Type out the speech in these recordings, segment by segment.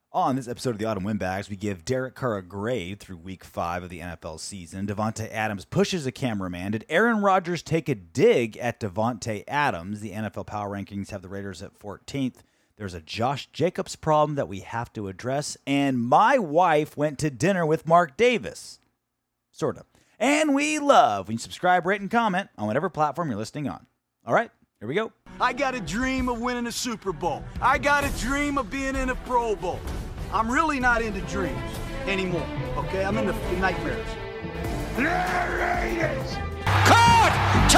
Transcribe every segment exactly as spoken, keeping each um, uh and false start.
On this episode of the Autumn Windbags, we give Derek Carr a grade through week five of the N F L season. Davante Adams pushes a cameraman. Did Aaron Rodgers take a dig at Davante Adams? The N F L Power Rankings have the Raiders at fourteenth. There's a Josh Jacobs problem that we have to address. And my wife went to dinner with Mark Davis. Sort of. And we love when you subscribe, rate, and comment on whatever platform you're listening on. All right, here we go. I got a dream of winning a Super Bowl. I got a dream of being in a Pro Bowl. I'm really not into dreams anymore, okay? I'm into nightmares. The Raiders! Caught!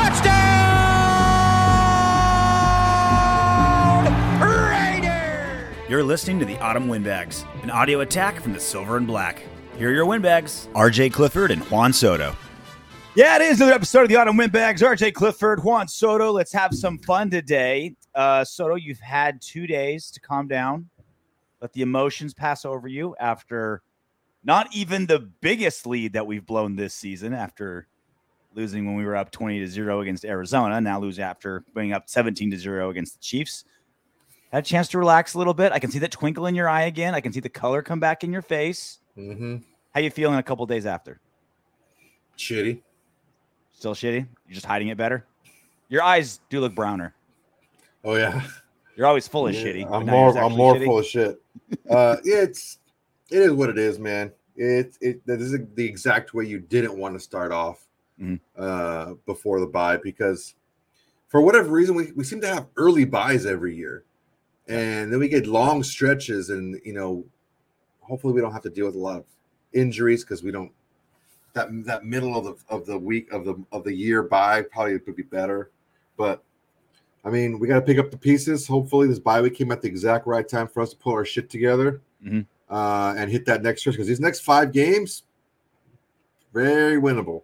Touchdown! Raiders! You're listening to the Autumn Windbags, an audio attack from the Silver and Black. Here are your Windbags, R J Clifford and Juan Soto. Yeah, it is another episode of the Autumn Windbags. R J Clifford, Juan Soto. Let's have some fun today. Uh, Soto, you've had two days to calm down. Let the emotions pass over you after not even the biggest lead that we've blown this season, after losing when we were up twenty to zero against Arizona. Now lose after being up seventeen to zero against the Chiefs. Had a chance to relax a little bit. I can see that twinkle in your eye again. I can see the color come back in your face. Mm-hmm. How you feeling a couple days after? Shitty. Still shitty? You're just hiding it better? Your eyes do look browner. Oh, yeah. You're always full of yeah, shitty. I'm more I'm more shitty. full of shit. Uh, yeah, it's it is what it is, man. It it this is the exact way you didn't want to start off mm-hmm. uh, before the bye, because for whatever reason we, we seem to have early buys every year, and then we get long stretches, and you know, hopefully we don't have to deal with a lot of injuries, because we don't that that middle of the of the week of the of the year bye probably would be better, but. I mean, we got to pick up the pieces. Hopefully, this bye week came at the exact right time for us to pull our shit together mm-hmm. uh, and hit that next stretch, because these next five games, very winnable.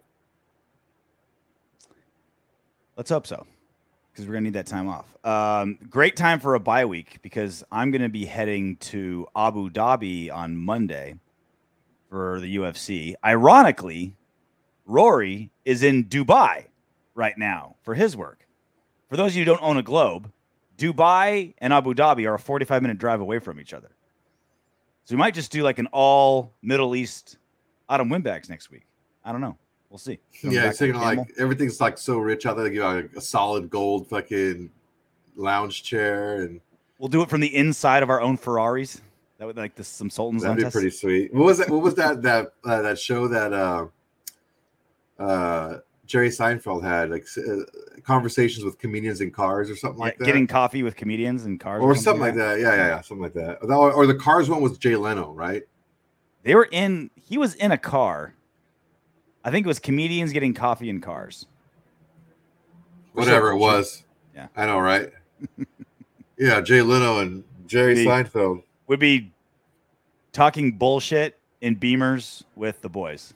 Let's hope so, because we're going to need that time off. Um, great time for a bye week, because I'm going to be heading to Abu Dhabi on Monday for the U F C. Ironically, Rory is in Dubai right now for his work. For those of you who don't own a globe, Dubai and Abu Dhabi are a forty-five minute drive away from each other. So we might just do like an all Middle East Autumn Windbags next week. I don't know. We'll see. Yeah, it's thinking like everything's like so rich out there. They give you like a solid gold fucking lounge chair, and we'll do it from the inside of our own Ferraris. That would like this some Sultans. That'd be test. Pretty sweet. What was that? What was that? That uh, that show that uh, uh, Jerry Seinfeld had, like uh, conversations with comedians in cars or something yeah, like that. Getting coffee with comedians in cars, or, or something, something like that. that. Yeah, yeah, yeah, something like that. Or, or the Cars one was Jay Leno, right? They were in. He was in a car. I think it was comedians getting coffee in cars. Whatever it was. Yeah, I know, right? Yeah, Jay Leno and Jerry the, Seinfeld would be talking bullshit in Beamers with the boys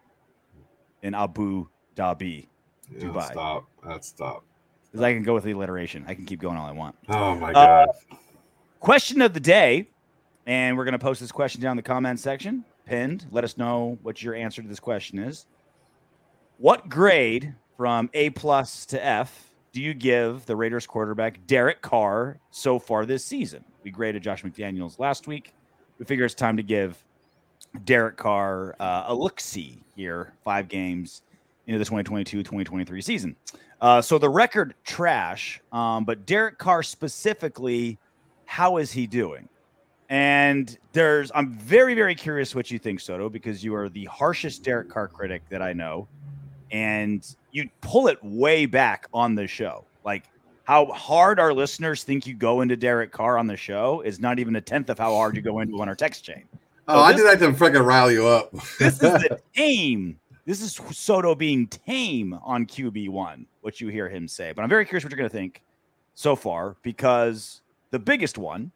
in Abu Dhabi, yeah, Dubai. Stop. That's stop. Because I can go with the alliteration. I can keep going all I want. Oh, my God. Uh, question of the day. And we're going to post this question down in the comment section. Pinned. Let us know what your answer to this question is. What grade from A plus to F do you give the Raiders quarterback Derek Carr so far this season? We graded Josh McDaniels last week. We figure it's time to give Derek Carr uh, a look-see here. Five games into the twenty twenty-two twenty twenty-three season. Uh, so the record trash, um, but Derek Carr specifically, how is he doing? And there's, I'm very, very curious what you think, Soto, because you are the harshest Derek Carr critic that I know. And you pull it way back on the show. Like how hard our listeners think you go into Derek Carr on the show is not even a tenth of how hard you go into on our text chain. Oh, so I did that to freaking rile you up. This is the tame. This is Soto being tame on Q B one, what you hear him say. But I'm very curious what you're going to think so far, because the biggest one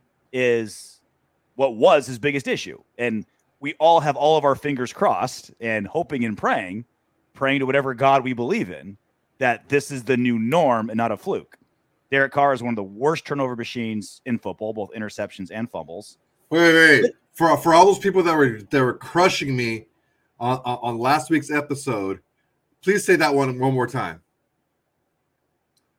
is what was his biggest issue. And we all have all of our fingers crossed and hoping and praying, praying to whatever God we believe in, that this is the new norm and not a fluke. Derek Carr is one of the worst turnover machines in football, both interceptions and fumbles. Wait, wait, wait. For, for all those people that were that were crushing me on, on last week's episode, please say that one one more time.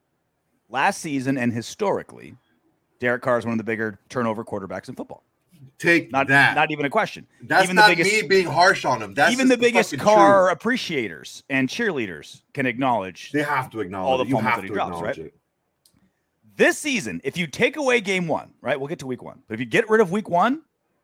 Last season and historically, Derek Carr is one of the bigger turnover quarterbacks in football. Take not, that. Not even a question. That's even not the biggest, me being harsh on him. That's even the biggest fucking car truth. appreciators and cheerleaders can acknowledge. They have to acknowledge all the it. You fumbles have that he to drops, acknowledge right? it. This season, if you take away game one, right? We'll get to week one. But if you get rid of week one,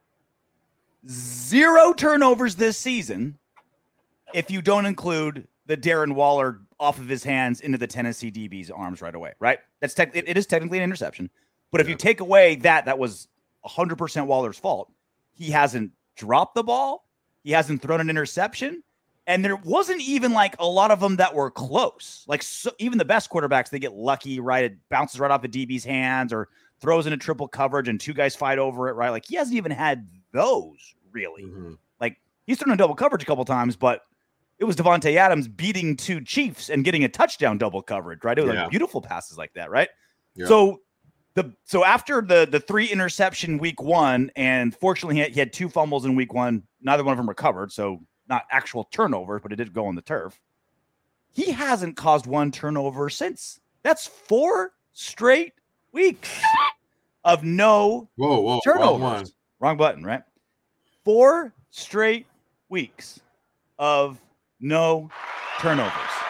zero turnovers this season if you don't include the Darren Waller off of his hands into the Tennessee D B's arms right away, right? That's tech, it, it is technically an interception. But if Yeah. you take away that, that was one hundred percent Waller's fault. He hasn't dropped the ball. He hasn't thrown an interception. And there wasn't even like a lot of them that were close. Like so, even the best quarterbacks, they get lucky, right? It bounces right off the D B's hands or throws into triple coverage and two guys fight over it, right? Like he hasn't even had those really. Mm-hmm. Like he's thrown in double coverage a couple times, but it was Devontae Adams beating two Chiefs and getting a touchdown double coverage, right? It was Yeah. like beautiful passes like that, right? Yeah. So the so after the the three interception week one, and fortunately he had, he had two fumbles in week one, neither one of them recovered, so not actual turnovers, but it did go on the turf. He hasn't caused one turnover since. That's four straight weeks of no Whoa, whoa, turnovers. wrong one. Wrong button, right? Four straight weeks of no turnovers.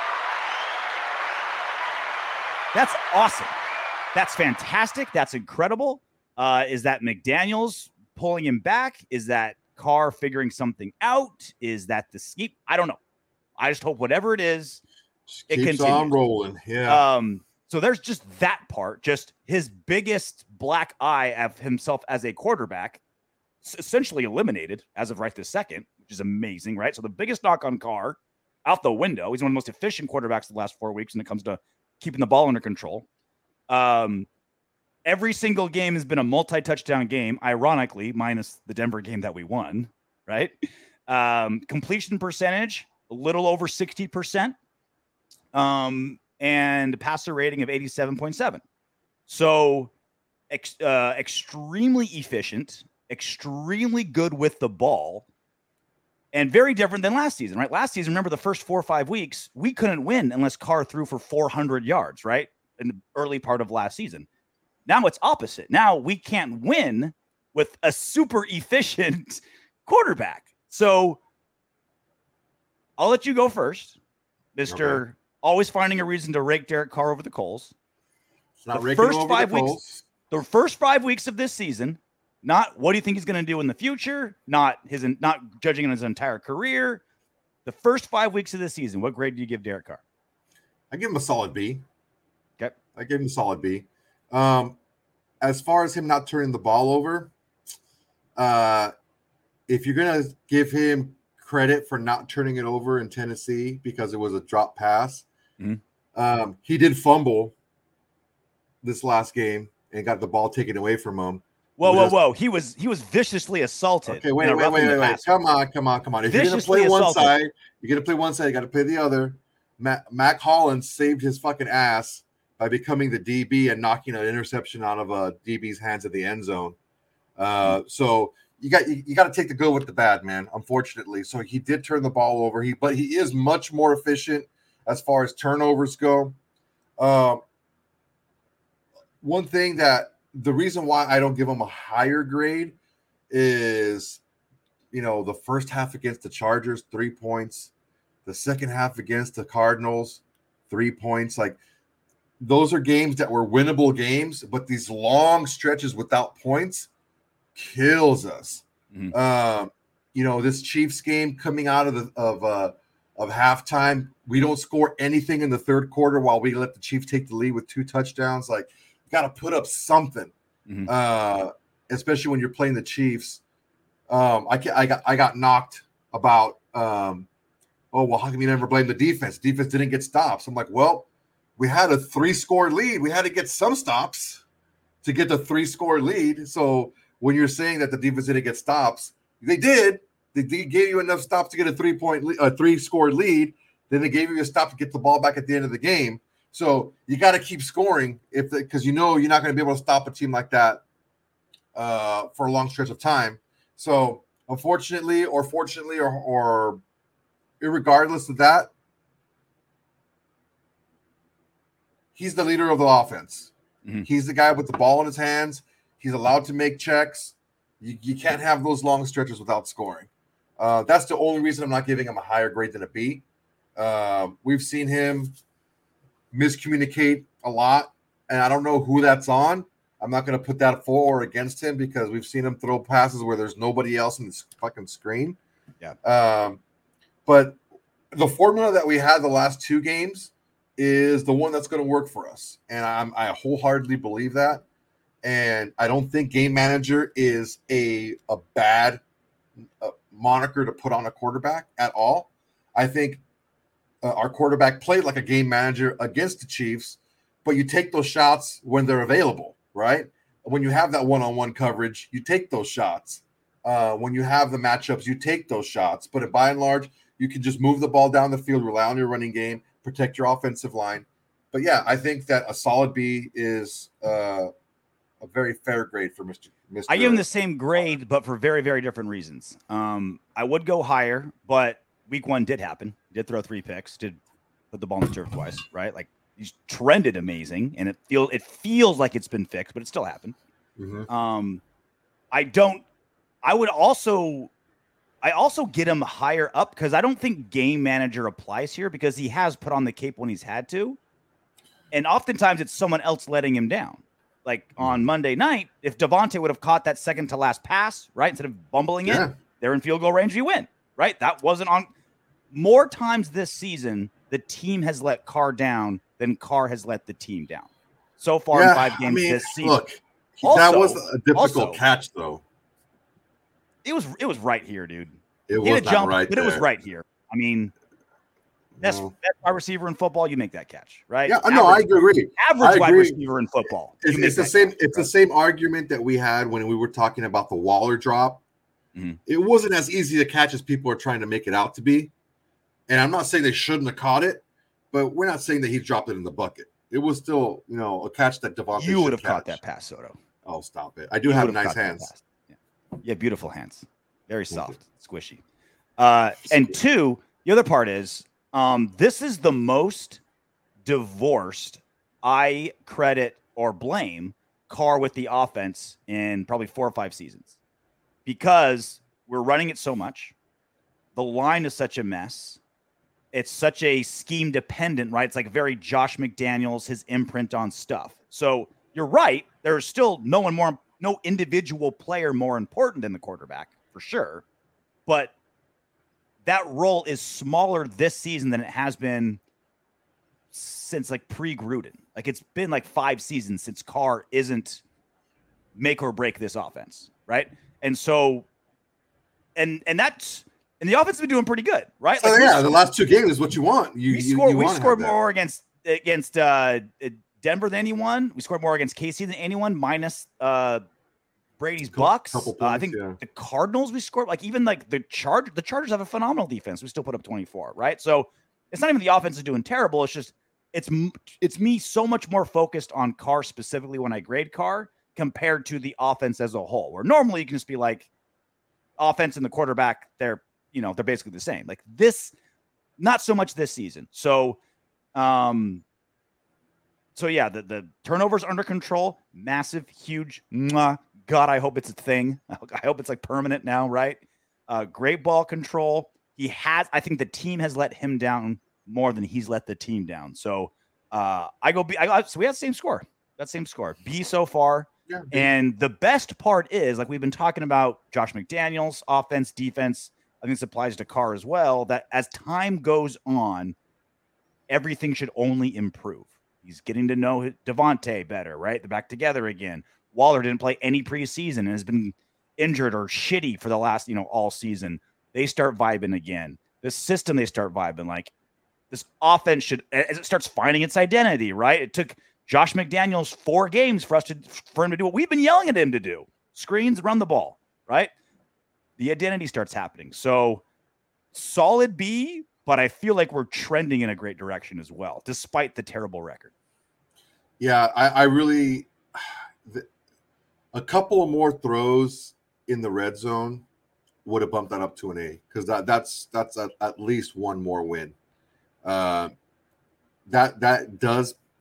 That's awesome. That's fantastic. That's incredible. Uh, is that McDaniels pulling him back? Is that Carr figuring something out? Is that the scheme? I don't know. I just hope whatever it is, Just it keeps continues. on rolling. Yeah. Um, so there's just that part, just his biggest black eye of himself as a quarterback, s- essentially eliminated as of right this second, which is amazing, right? So the biggest knock on Carr out the window. He's one of the most efficient quarterbacks the last four weeks when it comes to keeping the ball under control. Um, every single game has been a multi-touchdown game, ironically, minus the Denver game that we won, right? Um, completion percentage, a little over sixty percent. Um, and passer rating of eighty-seven point seven. So ex- uh, extremely efficient, extremely good with the ball, and very different than last season, right? Last season, remember the first four or five weeks, we couldn't win unless Carr threw for four hundred yards, right? In the early part of last season. Now it's opposite. Now we can't win with a super efficient quarterback. So I'll let you go first, Mister Okay. Always finding a reason to rake Derek Carr over the coals. It's not the raking first over five the weeks- coals. The first five weeks of this season, not what do you think he's going to do in the future, not his, not judging on his entire career. The first five weeks of this season, what grade do you give Derek Carr? I give him a solid B. Okay. I give him a solid B. Um, as far as him not turning the ball over, uh, if you're gonna give him credit for not turning it over in Tennessee because it was a drop pass, Mhm. um, he did fumble this last game and got the ball taken away from him. Whoa, It whoa, was- whoa! He was he was viciously assaulted. Okay, wait, in a wait, roughing wait, the wait, wait. passer. Come on, come on, come on. If you're gonna Viciously play one assaulted. side, you're gonna play one side, you gotta play the other. Matt, Mac Hollins saved his fucking ass by becoming the D B and knocking an interception out of a D B's hands at the end zone. Uh, so you got you, you got to take the good with the bad, man. Unfortunately, so he did turn the ball over. He but he is much more efficient as far as turnovers go. Uh, one thing that the reason why I don't give him a higher grade is, you know, the first half against the Chargers, three points. The second half against the Cardinals, three points. Like, those are games that were winnable games, but these long stretches without points kills us. Mhm. Um, you know, this Chiefs game coming out of the of uh of halftime, we don't score anything in the third quarter while we let the Chiefs take the lead with two touchdowns. Like, you got to put up something, Mhm. uh, especially when you're playing the Chiefs. Um, I I got I got knocked about. Um, oh, well, how come you never blame the defense? Defense didn't get stops. I'm like, well, we had a three-score lead. We had to get some stops to get the three-score lead. So when you're saying that the defense didn't get stops, they did. They, they gave you enough stops to get a three-point, le- a three-score lead. Then they gave you a stop to get the ball back at the end of the game. So you got to keep scoring if because you know you're not going to be able to stop a team like that uh, for a long stretch of time. So unfortunately, or fortunately, or or irregardless of that, he's the leader of the offense. Mhm. He's the guy with the ball in his hands. He's allowed to make checks. You, you can't have those long stretches without scoring. Uh, that's the only reason I'm not giving him a higher grade than a B. Uh, we've seen him miscommunicate a lot, and I don't know who that's on. I'm not going to put that for or against him because we've seen him throw passes where there's nobody else in the fucking screen. Yeah. Um, but the formula that we had the last two games is the one that's going to work for us, and I'm, I wholeheartedly believe that. And I don't think game manager is a a bad uh, moniker to put on a quarterback at all. I think uh, our quarterback played like a game manager against the Chiefs, but you take those shots when they're available, right? When you have that one-on-one coverage, you take those shots. Uh, when you have the matchups, you take those shots. But by and large, you can just move the ball down the field, rely on your running game, protect your offensive line. But yeah, I think that a solid B is uh, a very fair grade for Mister Mister I give him the same grade, but for very, very different reasons. Um, I would go higher, but week one did happen. Did throw three picks, did put the ball in the turf twice, right? Like he's trended amazing, and it feel it feels like it's been fixed, but it still happened. Mm-hmm. Um, I don't. I would also, I also get him higher up because I don't think game manager applies here because he has put on the cape when he's had to, and oftentimes it's someone else letting him down. Like on Monday night, if Davante would have caught that second to last pass, right, instead of bumbling Yeah. it, they're in field goal range, you win, right? That wasn't on. More times this season, the team has let Carr down than Carr has let the team down. So far in Yeah, five games I mean, this season. look, Also- that was a difficult also- catch, though. It was it was right here, dude. It He was had a not jump, right but it was there. right here. I mean, best, No. best wide receiver in football, you make that catch, right? Yeah, no, I average, agree. average I wide agree. receiver in football. It's, you make it's the that same. catch, It's right? the same argument that we had when we were talking about the Waller drop. Mhm. It wasn't as easy to catch as people are trying to make it out to be. And I'm not saying they shouldn't have caught it, but we're not saying that he dropped it in the bucket. It was still, you know, a catch that Devontae You should would have catch. caught that pass, Soto. Oh, stop it! I do You have would nice caught that hands. pass. Yeah. yeah, beautiful hands. Very Thank soft, squishy. Uh, and Squishy. two, the other part is um, this is the most divorced I credit or blame Carr with the offense in probably four or five seasons because we're running it so much. The line is such a mess. It's such a scheme dependent, right? It's like very Josh McDaniels, his imprint on stuff. So you're right. There's still no one more, no individual player more important than the quarterback for sure. But that role is smaller this season than it has been since like pre-Gruden. Like it's been like five seasons since Carr isn't make or break this offense, right? And so, and and that's and the offense has been doing pretty good, right? So Like, we yeah, the last two games is what you want. You we you, scored, you we wanna scored have that. more against against uh, Denver than anyone. We scored more against K C than anyone, minus uh, Brady's Couple- Bucks. couple Uh, I points, think yeah. the Cardinals we scored like even like the Charge the Chargers have a phenomenal defense. We still put up twenty-four, right? So it's not even the offense is doing terrible. It's just it's m- it's me so much more focused on Carr specifically when I grade Carr compared to the offense as a whole. Where normally you can just be like offense and the quarterback, they're you know they're basically the same. Like this, not so much this season. So, um, so yeah, the the turnovers under control, massive, huge. Mwah. God, I hope it's a thing. I hope it's like permanent now, right? Uh, great ball control. He has, I think the team has let him down more than he's let the team down. So uh, I go B. I, so we have the same score. That same score. B so far. Yeah, And the best part is, like we've been talking about Josh McDaniels, offense, defense. I think this applies to Carr as well, that as time goes on, everything should only improve. He's getting to know Davante better, right? They're back together again. Waller didn't play any preseason and has been injured or shitty for the last, you know, all season. They start vibing again. The system, they start vibing. Like this offense should, as it starts finding its identity, right? It took Josh McDaniels four games for us to, for him to do what we've been yelling at him to do. Screens, run the ball, right? The identity starts happening. So solid B, but I feel like we're trending in a great direction as well, despite the terrible record. Yeah, I, I really the, a couple of more throws in the red zone would have bumped that up to an A because that that's that's at, at least one more win. Uh, that that does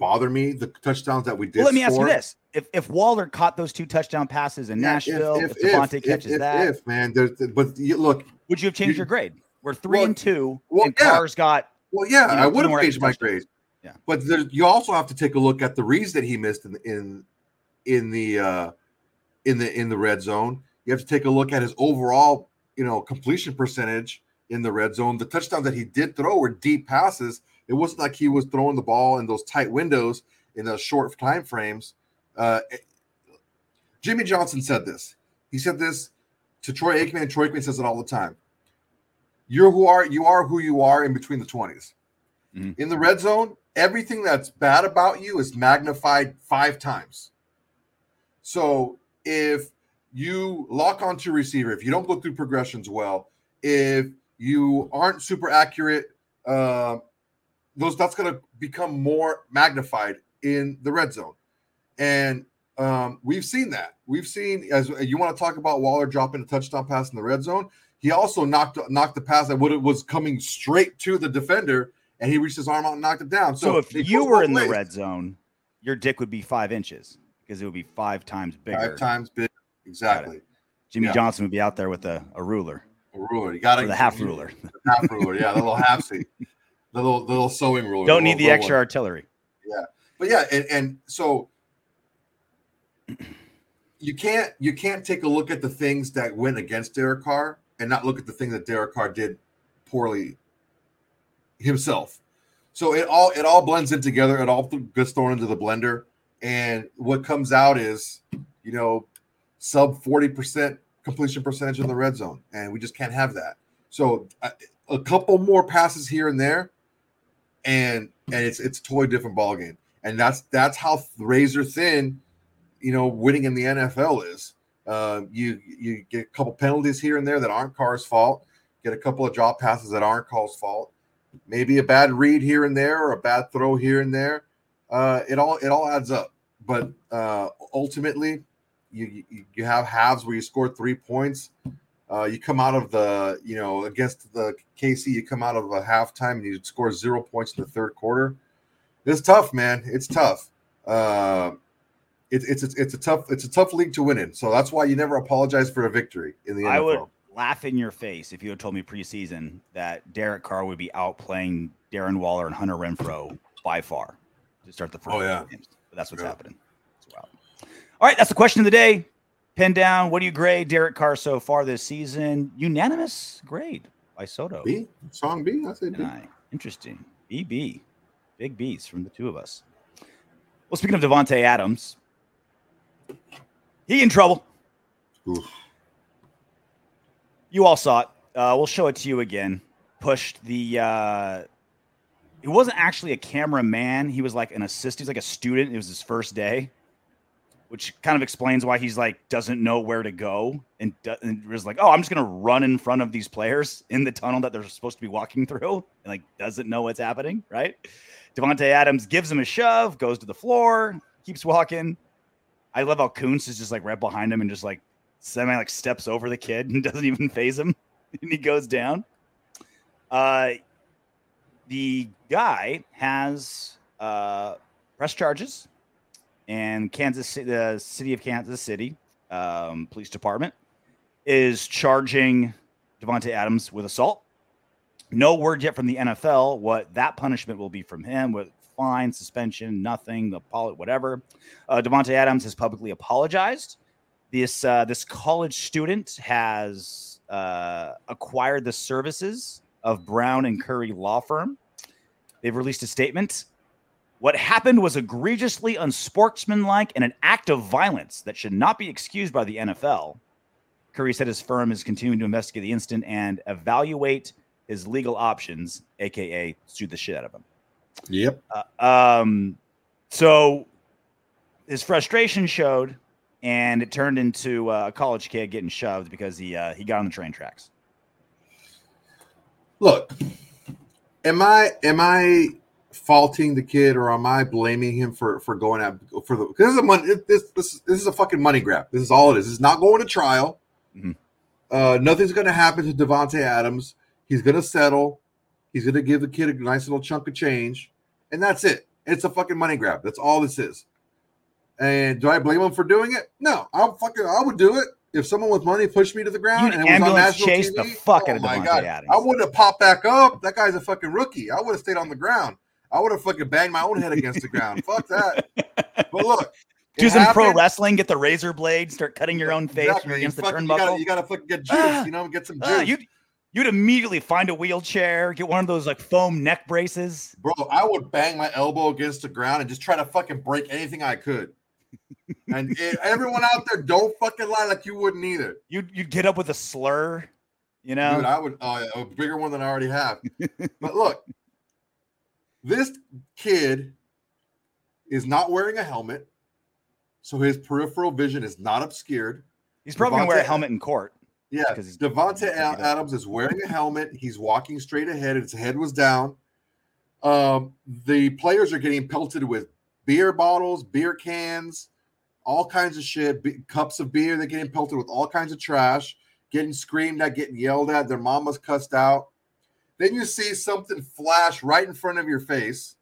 bother me. The touchdowns that we did. Well, let me ask score, you this: If if Waller caught those two touchdown passes in yeah, Nashville, if, if, if Devontae if, catches if, that, if man, there's, but you, look, would you have changed you, your grade? We're three well, and two, well, and yeah. Carr's got. Well, yeah, you know, I would two more have changed extra my touchdowns. grade. Yeah, but there, you also have to take a look at the reads that he missed in in in the uh, in the in the red zone. You have to take a look at his overall, you know, completion percentage in the red zone. The touchdowns that he did throw were deep passes. It wasn't like he was throwing the ball in those tight windows in those short time frames. Uh, Jimmy Johnson said this. He said this to Troy Aikman. Troy Aikman says it all the time. You're who are you are who you are in between the twenties. Mm-hmm. In the red zone, everything that's bad about you is magnified five times. So if you lock onto receiver, if you don't go through progressions well, if you aren't super accurate, uh, those that's going to become more magnified in the red zone. And um, we've seen that. We've seen, as you want to talk about Waller dropping a touchdown pass in the red zone, he also knocked knocked the pass that would it was coming straight to the defender, and he reached his arm out and knocked it down. So, so if you were in ways. the red zone, your dick would be five inches because it would be five times bigger. Five times bigger, exactly. Jimmy yeah. Johnson would be out there with a, a ruler. A ruler. You got to the half ruler. The half ruler, yeah, the little half seat. The little, the little sewing ruler. Don't need the the extra one. artillery. Yeah, but yeah, and, and so you can't you can't take a look at the things that went against Derek Carr and not look at the things that Derek Carr did poorly himself. So it all it all blends in together. It all gets thrown into the blender, and what comes out is, you know, sub forty percent completion percentage in the red zone, and we just can't have that. So a, a couple more passes here and there. And and it's it's a totally different ballgame. And that's that's how razor thin, you know, winning in the N F L is. Uh, you you get a couple penalties here and there that aren't Carr's fault. Get a couple of drop passes that aren't Carr's fault. Maybe a bad read here and there or a bad throw here and there. Uh, it all it all adds up. But uh, ultimately, you, you you have halves where you score three points. Uh, you come out of the, you know, against the K C, you come out of a halftime and you score zero points in the third quarter. It's tough, man. It's tough. Uh, it, it's it's it's a tough it's a tough league to win in. So that's why you never apologize for a victory in the N F L. I would laugh in your face if you had told me preseason that Derek Carr would be outplaying Darren Waller and Hunter Renfrow by far to start the first oh, yeah. games. But that's what's yeah. happening. That's wild. All right, that's the question of the day. Pin down. What do you grade Derek Carr so far this season? Unanimous grade by Soto. B? Song B? I say B. I. Interesting. B B. Big B's from the two of us. Well, speaking of Davante Adams, he in trouble. Oof. You all saw it. Uh, we'll show it to you again. Pushed the uh, – he wasn't actually a cameraman. He was like an assistant. He was like a student. It was his first day. Which kind of explains why he's like doesn't know where to go and, do, and was like, oh, I'm just gonna run in front of these players in the tunnel that they're supposed to be walking through, and like doesn't know what's happening, right? Davante Adams gives him a shove, goes to the floor, keeps walking. I love how Kuntz is just like right behind him and just like semi like steps over the kid and doesn't even phase him, and he goes down. Uh, the guy has uh press charges. And Kansas City, the city of Kansas City um, Police Department is charging Davante Adams with assault. No word yet from the N F L what that punishment will be from him, with fine, suspension, nothing, the whatever. Uh, Davante Adams has publicly apologized. This uh, this college student has uh, acquired the services of Brown and Curry law firm. They've released a statement. What happened was egregiously unsportsmanlike and an act of violence that should not be excused by the N F L. Curry said his firm is continuing to investigate the incident and evaluate his legal options, a k a sue the shit out of him. Yep. Uh, um, so his frustration showed, and it turned into uh, a college kid getting shoved because he uh, he got on the train tracks. Look, am I am I faulting the kid, or am I blaming him for, for going out for the? Because this is a money. This this this is a fucking money grab. This is all it is. It's not going to trial. Mm-hmm. Uh, nothing's going to happen to Davante Adams. He's going to settle. He's going to give the kid a nice little chunk of change, and that's it. It's a fucking money grab. That's all this is. And do I blame him for doing it? No, I'm fucking. I would do it if someone with money pushed me to the ground. You'd and it was on ambulance national chase T V. the fuck Oh out of my Davante God. Adams. I wouldn't have popped back up. That guy's a fucking rookie. I would have stayed on the ground. I would have fucking banged my own head against the ground. Fuck that. But look, do it some pro happened. wrestling, get the razor blade, start cutting your own face Exactly. when you're against You the fucking- turnbuckle. You gotta, you gotta fucking get juice, Ah, you know, get some juice. Ah, you'd, you'd immediately find a wheelchair, get one of those like foam neck braces. Bro, I would bang my elbow against the ground and just try to fucking break anything I could. And it, everyone out there, don't fucking lie like you wouldn't either. You'd, you'd get up with a slur, you know? Dude, I would, uh, a bigger one than I already have. But look, this kid is not wearing a helmet, so his peripheral vision is not obscured. He's probably going to wear a Davante- helmet in court. Yeah, Because he's- Davante he's- Adams is wearing a helmet. He's walking straight ahead. His head was down. Um, the players are getting pelted with beer bottles, beer cans, all kinds of shit, be- cups of beer. They're getting pelted with all kinds of trash, getting screamed at, getting yelled at. Their mama's cussed out. Then you see something flash right in front of your face.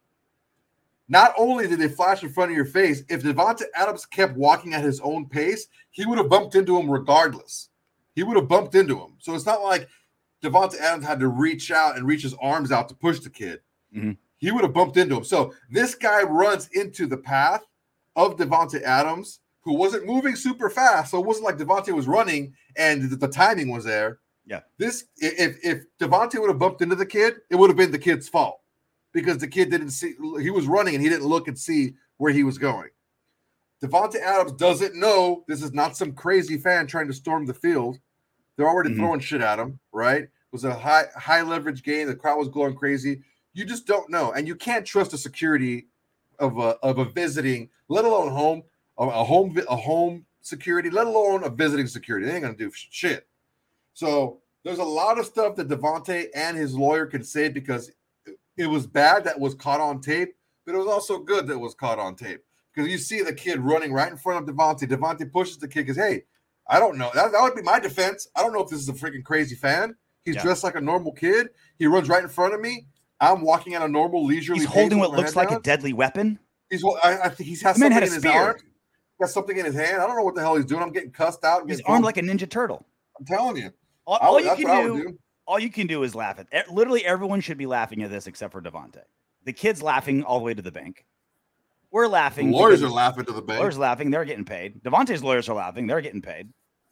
Not only did they flash in front of your face, if Davante Adams kept walking at his own pace, he would have bumped into him regardless. He would have bumped into him. So it's not like Davante Adams had to reach out and reach his arms out to push the kid. Mm-hmm. He would have bumped into him. So this guy runs into the path of Davante Adams, who wasn't moving super fast. So it wasn't like Davante was running and the, the timing was there. Yeah. This if if Davante would have bumped into the kid, it would have been the kid's fault because the kid didn't see. He was running and he didn't look and see where he was going. Davante Adams doesn't know this is not some crazy fan trying to storm the field. They're already Mhm. throwing shit at him, right? It was a high high leverage game. The crowd was going crazy. You just don't know, and you can't trust the security of a of a visiting, let alone home a, a home vi- a home security, let alone a visiting security. They ain't gonna do shit. So there's a lot of stuff that Davante and his lawyer can say because it was bad that was caught on tape, but it was also good that was caught on tape because you see the kid running right in front of Davante. Davante pushes the kid because hey, I don't know. That, that would be my defense. I don't know if this is a freaking crazy fan. He's Yeah. dressed like a normal kid. He runs right in front of me. I'm walking at a normal leisurely. He's pace holding with what my looks head like down. a deadly weapon. He's well, I, I think he's has The man something had a in his spear. arm. Got something in his hand. I don't know what the hell he's doing. I'm getting cussed out. I'm He's getting armed phone- like a ninja turtle. I'm telling you. All, I all would- you that's can what I do, would do. all you can do is laugh at. e- Literally, everyone should be laughing at this except for Davante. The kid's laughing all the way to the bank. We're The laughing. lawyers are because- laughing to the bank. Lawyers laughing. They're getting paid. Davante's lawyers are laughing. They're getting paid.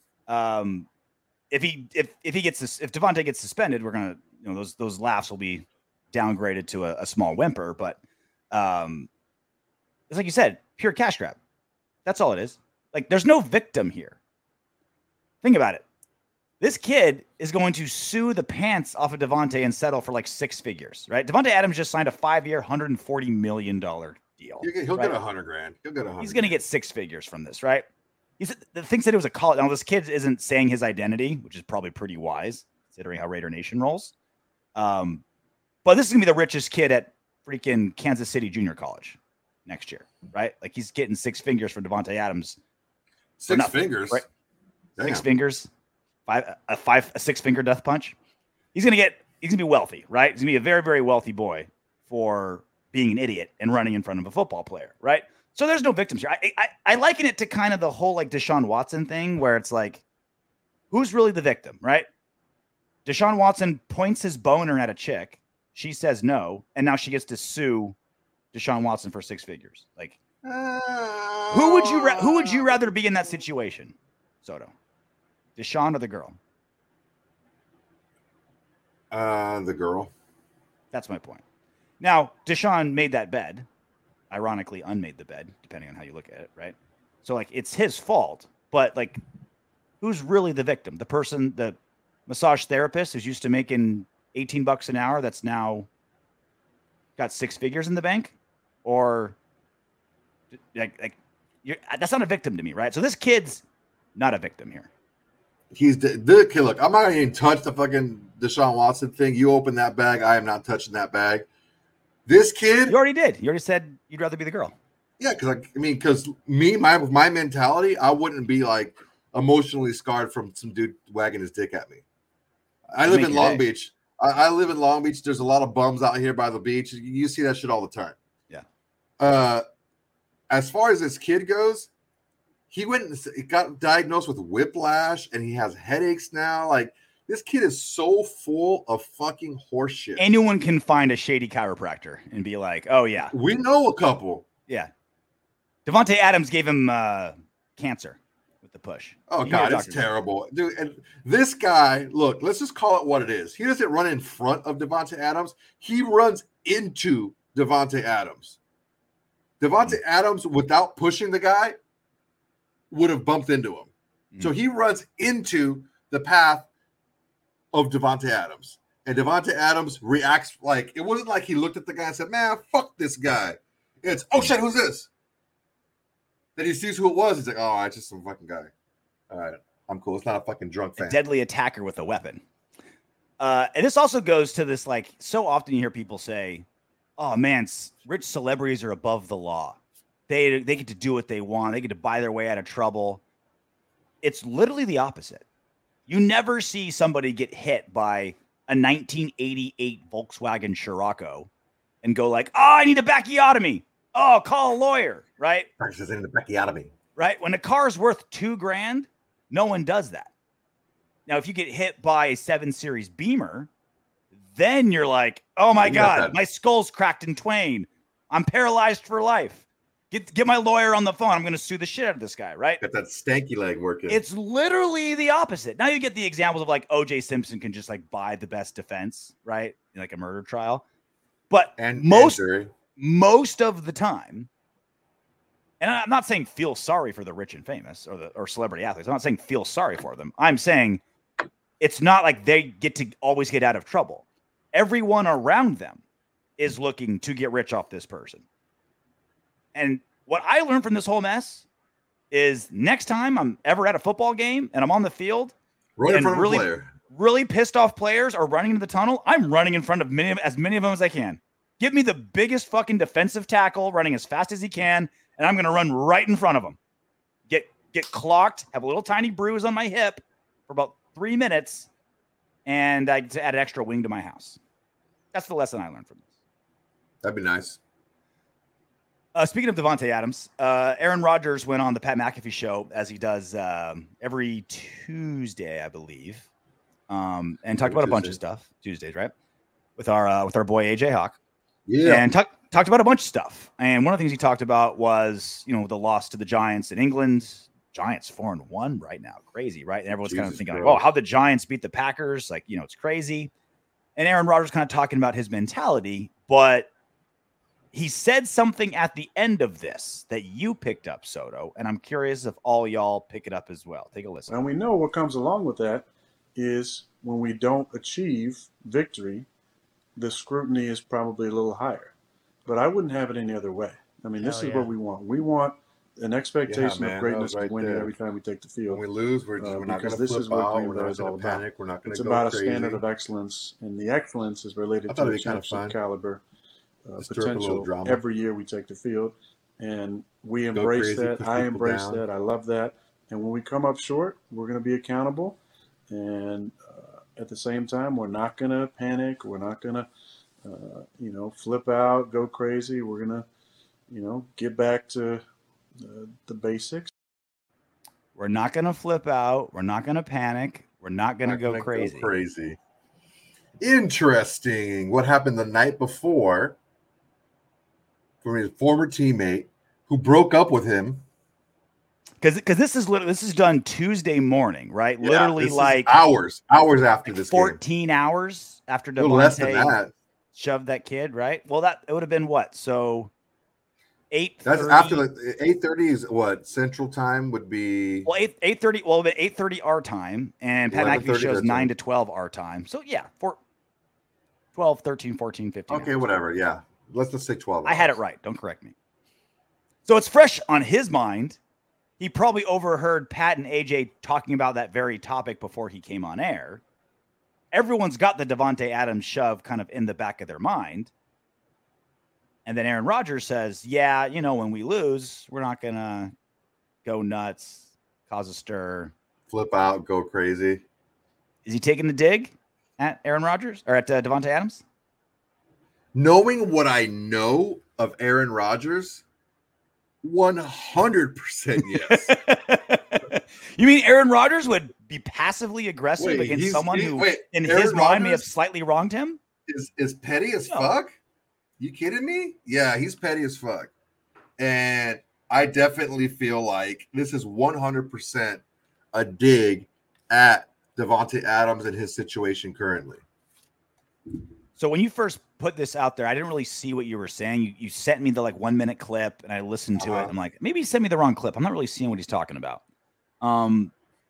Um, if he if if he gets sus- if Davante gets suspended, we're gonna you know those those laughs will be downgraded to a, a small whimper. But um, it's like you said, pure cash grab. That's all it is. Like there's no victim here. Think about it. This kid is going to sue the pants off of Davante and settle for like six figures, right? Davante Adams just signed a five-year, one hundred forty million dollars deal. He'll get, he'll right? get a hundred grand. He'll get a hundred. He's going to get six figures from this, right? He's the thing said it was a college. Now this kid isn't saying his identity, which is probably pretty wise considering how Raider Nation rolls. Um, but this is gonna be the richest kid at freaking Kansas City Junior College next year, right? Like he's getting six fingers from Davante Adams. six nothing, fingers. right? Six Damn. fingers, five a five a six finger death punch. He's gonna get. He's gonna be wealthy, right? He's gonna be a very very wealthy boy for being an idiot and running in front of a football player, right? So there's no victims here. I, I I liken it to kind of the whole like Deshaun Watson thing, where it's like, who's really the victim, right? Deshaun Watson points his boner at a chick. She says no, and now she gets to sue Deshaun Watson for six figures. Like, who would you ra- who would you rather be in that situation, Soto? Deshaun or the girl? Uh, the girl. That's my point. Now, Deshaun made that bed. Ironically, unmade the bed, depending on how you look at it, right? So, like, it's his fault. But, like, who's really the victim? The person, the massage therapist who's used to making eighteen bucks an hour that's now got six figures in the bank? Or, like, like you're, that's not a victim to me, right? So this kid's not a victim here. He's the, the kid. Look, I'm not gonna even touch the fucking Deshaun Watson thing. You open that bag, I am not touching that bag. This kid, You already did. You already said you'd rather be the girl. yeah, because I mean, because me, my my mentality, I wouldn't be like emotionally scarred from some dude wagging his dick at me. I live Make in your Long day. Beach. I, I live in Long Beach. There's a lot of bums out here by the beach. You see that shit all the time. Yeah. Uh, as far as this kid goes, he went and got diagnosed with whiplash, and he has headaches now. Like, this kid is so full of fucking horseshit. Anyone can find a shady chiropractor and be like, "Oh yeah, we know a couple." Yeah, Davante Adams gave him uh, cancer with the push. Oh You god, know it's doctors. terrible, dude. And this guy, look, let's just call it what it is. He doesn't run in front of Davante Adams. He runs into Davante Adams. Davante Mm-hmm. Adams, without pushing the guy, would have bumped into him. Mm-hmm. So he runs into the path of Davante Adams. And Davante Adams reacts like, it wasn't like he looked at the guy and said, man, fuck this guy. It's, oh shit, who's this? Then he sees who it was. He's like, oh, it's just some fucking guy. All right, I'm cool. It's not a fucking drunk fan. A deadly attacker with a weapon. Uh, and this also goes to this, like, so often you hear people say, oh man, rich celebrities are above the law. They, they get to do what they want. They get to buy their way out of trouble. It's literally the opposite. You never see somebody get hit by a nineteen eighty-eight Volkswagen Scirocco and go like, oh, I need a backiotomy. Oh, call a lawyer, right? Practices in the backiotomy. Right? When a car's worth two grand, no one does that. Now, if you get hit by a seven series Beamer, then you're like, oh my You got God, that. my skull's cracked in twain. I'm paralyzed for life. Get, get my lawyer on the phone. I'm going to sue the shit out of this guy, right? Got that stanky leg working. It's literally the opposite. Now you get the examples of like O J Simpson can just like buy the best defense, right? In like a murder trial. But and most and jury. most of the time, and I'm not saying feel sorry for the rich and famous or the or celebrity athletes. I'm not saying feel sorry for them. I'm saying it's not like they get to always get out of trouble. Everyone around them is looking to get rich off this person. And what I learned from this whole mess is next time I'm ever at a football game and I'm on the field Right in and front of really, a player. really pissed off players are running into the tunnel, I'm running in front of many of, as many of them as I can. Give me the biggest fucking defensive tackle running as fast as he can, and I'm going to run right in front of him. Get get clocked, have a little tiny bruise on my hip for about three minutes, and I to add an extra wing to my house. That's the lesson I learned from this. That'd be nice. Uh, speaking of Davante Adams, uh, Aaron Rodgers went on the Pat McAfee show, as he does um, every Tuesday, I believe, um, and talked Every about a bunch of Tuesday. stuff. Tuesdays, right? With our uh, with our boy A J Hawk. Yeah. And talk, talked about a bunch of stuff. And one of the things he talked about was, you know, the loss to the Giants in England. Giants four and one right now. Crazy, right? And everyone's kind of Jesus, thinking, like, bro. oh, how the Giants beat the Packers. Like, you know, it's crazy. And Aaron Rodgers kind of talking about his mentality, but he said something at the end of this that you picked up, Soto. And I'm curious if all y'all pick it up as well. Take a listen. And we know what comes along with that is when we don't achieve victory, the scrutiny is probably a little higher. But I wouldn't have it any other way. I mean, this Hell is yeah. what we want. We want an expectation man, that of greatness was right of winning there. every time we take the field. When we lose, we're, just, Uh, we're not going because to this flip is what out. Green We're Bay not is going all to about. panic. We're not going It's to go about crazy. a standard of excellence, and the excellence is related I to thought the it'd be kinda championship fun. caliber uh, Just throw up a little potential drama. every year we take the field. And we Go embrace crazy, that. push I people embrace down. that. I love that. And when we come up short, we're going to be accountable. And uh, at the same time, we're not going to panic. We're not going to, uh, you know, flip out, go crazy. We're going to, you know, get back to uh, the basics. We're not going to flip out. We're not going to panic. We're not going to Not go gonna crazy. crazy. Interesting. What happened the night before from his former teammate who broke up with him? Because because this is literally this is done Tuesday morning, right? Yeah, literally this is like hours, hours after like this game. fourteen hours after A little less than Devontae that. shoved that kid, right? Well, that it would have been what? So eight. That's after like eight thirty is what Central Time would be. Well, eight eight thirty. Well, eight thirty our time, and Pat eleven McAfee thirty shows their nine time. to twelve our time. So yeah, four, twelve, thirteen, fourteen, fifteen. Okay, hours. whatever. Yeah, let's just say twelve. I had it right. Don't correct me. So it's fresh on his mind. He probably overheard Pat and A J talking about that very topic before he came on air. Everyone's got the Davante Adams shove kind of in the back of their mind. And then Aaron Rodgers says, yeah, you know, when we lose, we're not going to go nuts, cause a stir. Flip out, go crazy. Is he taking the dig at Aaron Rodgers or at uh, Davante Adams? Knowing what I know of Aaron Rodgers? one hundred percent yes. You mean Aaron Rodgers would be passively aggressive Wait, against he's- someone he- who, wait, in Aaron his mind, may have Rodgers slightly wronged him? Is is petty as No. fuck? You kidding me? Yeah, he's petty as fuck. And I definitely feel like this is one hundred percent a dig at Davante Adams and his situation currently. So when you first put this out there, I didn't really see what you were saying. You, you sent me the like one minute clip and I listened to Uh-huh. it. I'm like, maybe he sent me the wrong clip. I'm not really seeing what he's talking about. Um,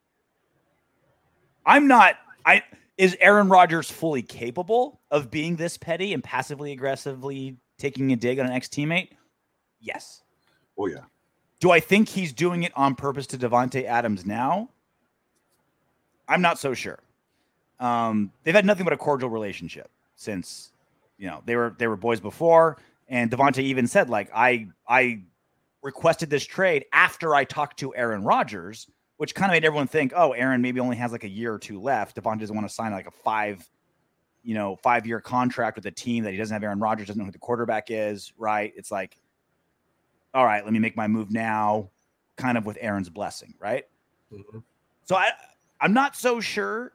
I'm not, I, is Aaron Rodgers fully capable of being this petty and passively aggressively taking a dig on an ex-teammate? Yes. Oh yeah. Do I think he's doing it on purpose to Davante Adams now? I'm not so sure. Um, they've had nothing but a cordial relationship since, you know, they were they were boys before. And Davante even said, like, I I requested this trade after I talked to Aaron Rodgers, which kind of made everyone think, oh, Aaron maybe only has like a year or two left. Davante doesn't want to sign like a five, you know, five year contract with a team that he doesn't have Aaron Rodgers, doesn't know who the quarterback is, right? It's like, all right, let me make my move now, kind of with Aaron's blessing, right? Mm-hmm. So I, I'm not so sure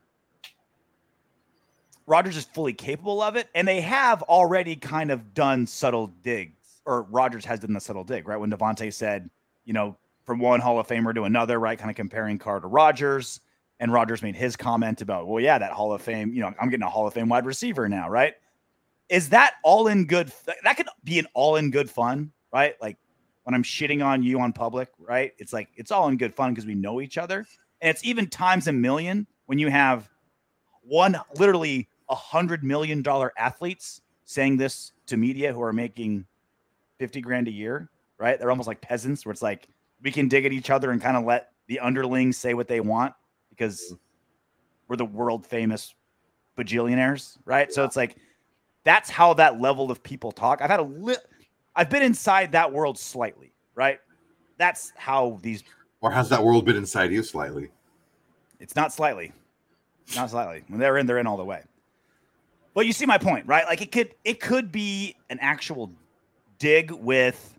Rodgers is fully capable of it, and they have already kind of done subtle digs, or Rodgers has done the subtle dig, right? When Davante said, you know, from one Hall of Famer to another, right, kind of comparing Carr to Rodgers, and Rodgers made his comment about, well, yeah, that Hall of Fame, you know, I'm getting a Hall of Fame wide receiver now, right? Is that all in good? That could be an all in good fun, right? Like when I'm shitting on you on public, right? It's like, it's all in good fun because we know each other. And it's even times a million when you have one, literally a hundred million dollar athletes saying this to media who are making fifty grand a year, right? They're almost like peasants where it's like, we can dig at each other and kind of let the underlings say what they want because we're the world famous bajillionaires, right? Yeah. So it's like, that's how that level of people talk. I've had a li- I've been inside that world slightly, right? That's how these. Or has that world been inside you slightly? It's not slightly, not slightly. When they're in, they're in all the way. But you see my point, right? Like it could, it could be an actual dig with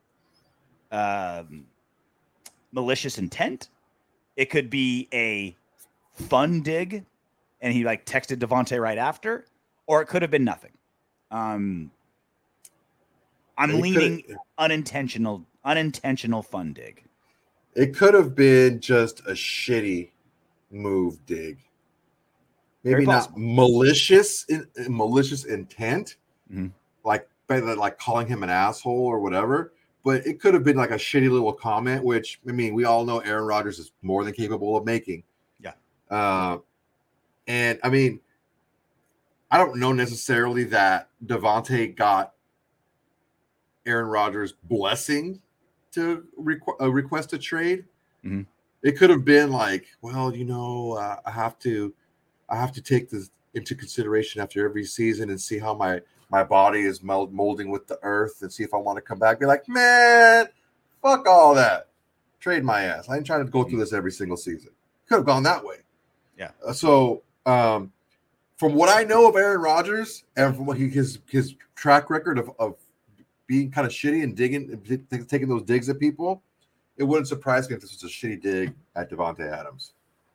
um, malicious intent. It could be a fun dig, and he like texted Davante right after, or it could have been nothing. Um, I'm It leaning could- unintentional, unintentional fun dig. It could have been just a shitty move dig. Maybe Very not possible. malicious in, malicious intent, Mhm. like like calling him an asshole or whatever. But it could have been like a shitty little comment, which I mean, we all know Aaron Rodgers is more than capable of making. Yeah. Uh, and I mean, I don't know necessarily that Davante got Aaron Rodgers' blessing to requ- uh, request a trade. Mm-hmm. It could have been like, well, you know, uh, I have to, I have to take this into consideration after every season and see how my my body is mold, molding with the earth and see if I want to come back. Be like, man, fuck all that. Trade my ass. I ain't trying to go through this every single season. Could have gone that way. Yeah. Uh, so, um, from what I know of Aaron Rodgers and from what he, his his track record of of being kind of shitty and digging, t- taking those digs at people, it wouldn't surprise me if this was a shitty dig at Davante Adams.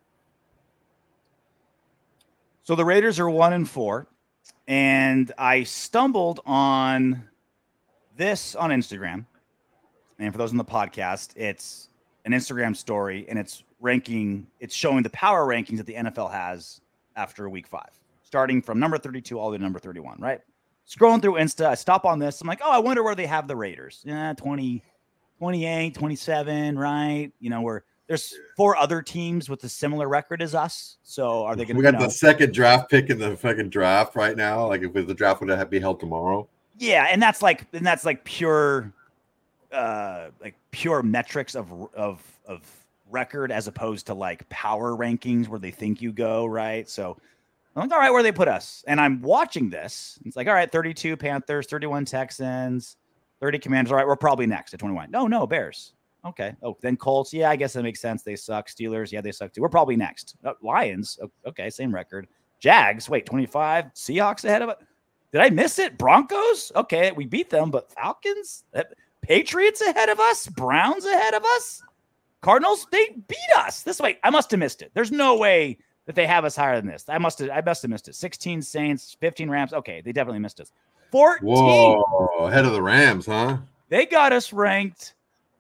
So the Raiders are one and four, and I stumbled on this on Instagram. And for those on the podcast, it's an Instagram story, and it's ranking. It's showing the power rankings that the N F L has after week five, starting from number thirty-two all the way to number thirty-one. Right. Scrolling through Insta, I stop on this. I'm like, oh, I wonder where they have the Raiders. Yeah, twenty, twenty-eight, twenty-seven, right? You know, where there's four other teams with a similar record as us. So are they going to? We got you know, the second draft pick in the fucking draft right now. Like if the draft would have be held tomorrow. Yeah, and that's like, and that's like pure, uh, like pure metrics of of of record as opposed to like power rankings where they think you go, right? So I'm like, all right, where they put us? And I'm watching this. It's like, all right, thirty-two Panthers, thirty-one Texans, thirty Commanders. All right, we're probably next at twenty-one. No, no, Bears. Okay. Oh, then Colts. Yeah, I guess that makes sense. They suck. Steelers. Yeah, they suck too. We're probably next. Uh, Lions. Okay, same record. Jags. Wait, twenty-five. Seahawks ahead of it. Did I miss it? Broncos? Okay, we beat them, but Falcons? Patriots ahead of us? Browns ahead of us? Cardinals? They beat us. This way, I must have missed it. There's no way that they have us higher than this. I must have I must have missed it. sixteen Saints, fifteen Rams. Okay, they definitely missed us. fourteen. Whoa, ahead of the Rams, huh? They got us ranked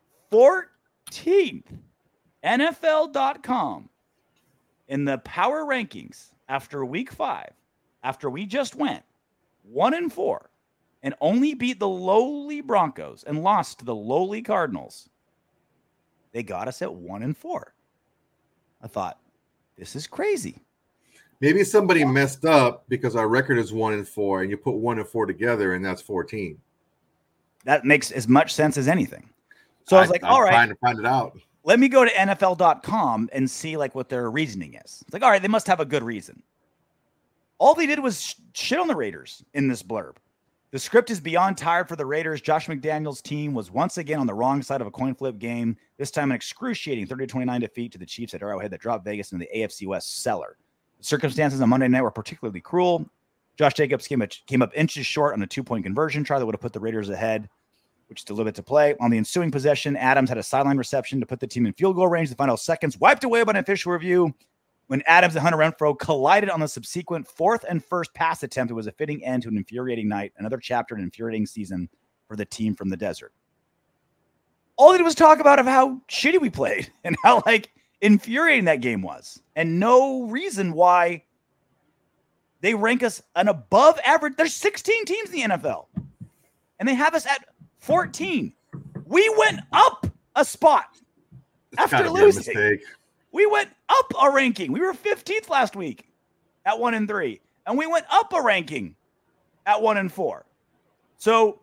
fourteenth. N F L dot com in the power rankings after week five, after we just went one and four and only beat the lowly Broncos and lost to the lowly Cardinals. They got us at one and four. I thought, this is crazy. Maybe somebody messed up because our record is one and four, and you put one and four together, and that's fourteen. That makes as much sense as anything. So I was like, I'm all right, trying to find it out. Let me go to N F L dot com and see like what their reasoning is. It's like, all right, they must have a good reason. All they did was sh- shit on the Raiders in this blurb. The script is beyond tired for the Raiders. Josh McDaniels' team was once again on the wrong side of a coin flip game, this time an excruciating thirty to twenty-nine defeat to the Chiefs at Arrowhead that dropped Vegas into the A F C West cellar. The circumstances on Monday night were particularly cruel. Josh Jacobs came, at, came up inches short on a two-point conversion try that would have put the Raiders ahead, which delivered to play. On the ensuing possession, Adams had a sideline reception to put the team in field goal range. The final seconds wiped away by an official review. When Adams and Hunter Renfrow collided on the subsequent fourth and first pass attempt, it was a fitting end to an infuriating night, another chapter in an infuriating season for the team from the desert. All they did was talk about of how shitty we played and how like infuriating that game was, and no reason why they rank us an above average. There's sixteen teams in the N F L, and they have us at fourteen. We went up a spot It's after gotta be a losing. mistake. We went up a ranking. We were fifteenth last week at one and three, and we went up a ranking at one and four. So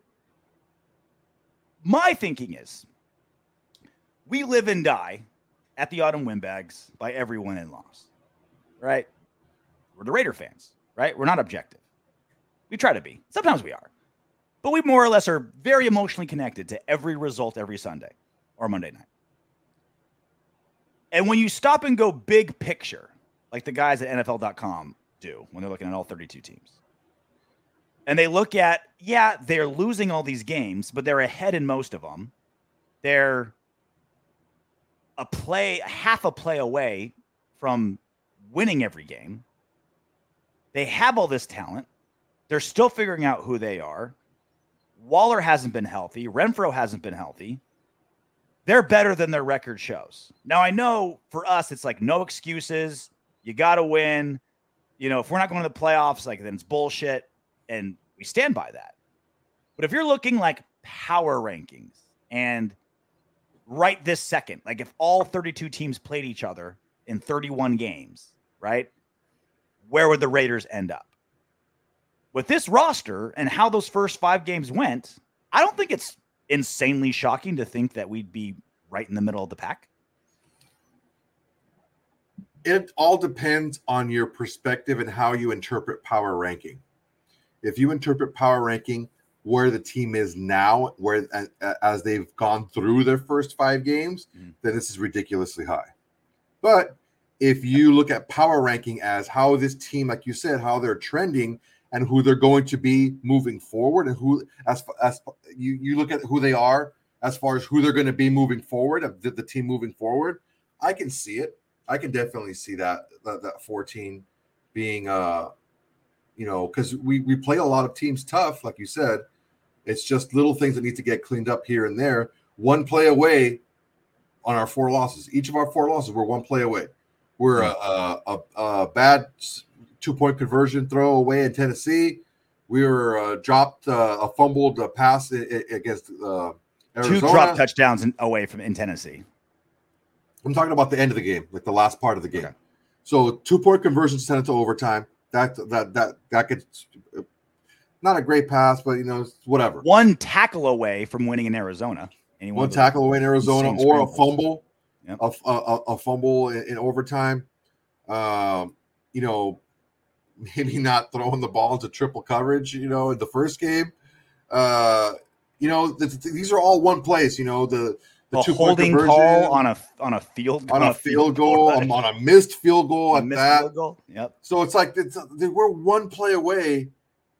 my thinking is we live and die at the Autumn Windbags by every win and loss, right? We're the Raider fans, right? We're not objective. We try to be. Sometimes we are. But we more or less are very emotionally connected to every result every Sunday or Monday night. And when you stop and go big picture, like the guys at N F L dot com do when they're looking at all thirty-two teams, and they look at, yeah, they're losing all these games, but they're ahead in most of them. They're a play, half a play away from winning every game. They have all this talent. They're still figuring out who they are. Waller hasn't been healthy. Renfrow hasn't been healthy. They're better than their record shows. Now, I know for us, it's like no excuses. You got to win. You know, if we're not going to the playoffs, like then it's bullshit. And we stand by that. But if you're looking like power rankings and right this second, like if all thirty-two teams played each other in thirty-one games, right? Where would the Raiders end up? With this roster and how those first five games went, I don't think it's insanely shocking to think that we'd be right in the middle of the pack. It all depends on your perspective and how you interpret power ranking. If you interpret power ranking where the team is now, where as they've gone through their first five games, mm-hmm. then this is ridiculously high. But if you look at power ranking as how this team, like you said, how they're trending and who they're going to be moving forward, and who, as as you, you look at who they are as far as who they're going to be moving forward, of the, the team moving forward, I can see it. I can definitely see that that, that fourteen being, uh, you know, because we we play a lot of teams tough, like you said. It's just little things that need to get cleaned up here and there. One play away on our four losses. Each of our four losses, we're one play away. We're a, a, a, a bad two-point conversion throw away in Tennessee. We were uh, dropped uh, a fumbled uh, pass against uh, Arizona. Two drop touchdowns in, away from in Tennessee. I'm talking about the end of the game, like the last part of the game. Okay. So two-point conversions sent it to overtime. That that that that gets not a great pass, but you know whatever. One tackle away from winning in Arizona. Anyone One tackle away in Arizona, or a fumble, yep. a, a, a fumble in, in overtime. Um, you know, maybe not throwing the ball into triple coverage. You know, in the first game. Uh, you know, the, the, these are all one place. You know, the the a two holding point call on a on a field on, on a field, field goal, goal on a missed field goal a at missed that. Field goal. Yep. So it's like it's, we're one play away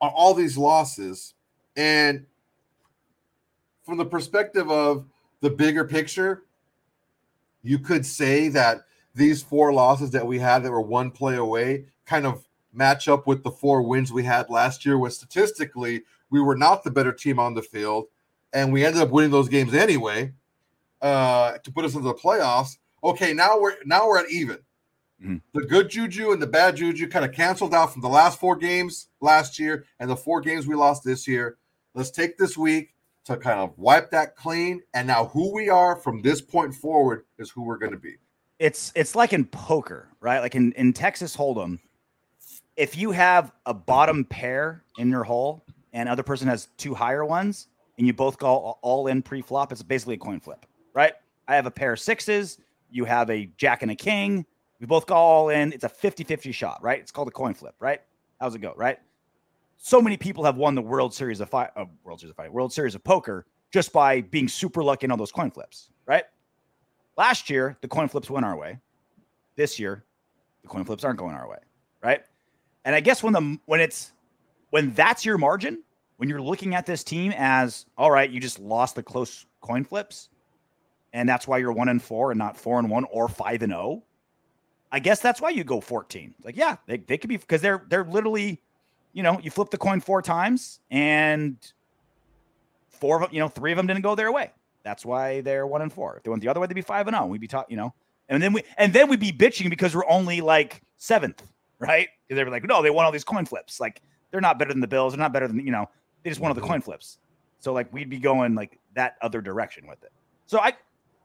on all these losses. And from the perspective of the bigger picture, you could say that these four losses that we had that were one play away kind of match up with the four wins we had last year, where statistically we were not the better team on the field, and we ended up winning those games anyway uh, to put us into the playoffs. Okay, now we're now we're at even. Mm-hmm. The good juju and the bad juju kind of canceled out from the last four games last year and the four games we lost this year. Let's take this week to kind of wipe that clean, and now who we are from this point forward is who we're going to be. It's it's like in poker, right? Like in, in Texas Hold'em, if you have a bottom pair in your hole and other person has two higher ones and you both go all in pre-flop, it's basically a coin flip, right? I have a pair of sixes, you have a jack and a king, we both go all in. It's a fifty-fifty shot, right? It's called a coin flip, right? How's it go, right? So many people have won the World Series of Fight, uh, World Series of Fight, World Series of Poker just by being super lucky in all those coin flips, right? Last year, the coin flips went our way. This year, the coin flips aren't going our way, right? And I guess when the when it's when that's your margin, when you're looking at this team as, all right, you just lost the close coin flips, and that's why you're one and four and not four and one or five and oh. I guess that's why you go fourteen. Like, yeah, they, they could be, because they're they're literally, you know, you flip the coin four times and four of them, you know, three of them didn't go their way. That's why they're one and four. If they went the other way, they'd be five and oh. We'd be talking, you know, and then we and then we'd be bitching because we're only like seventh, right? Because they were like, no, they won all these coin flips. Like, they're not better than the Bills. They're not better than, you know, they just won all the coin flips. So like we'd be going like that other direction with it. So I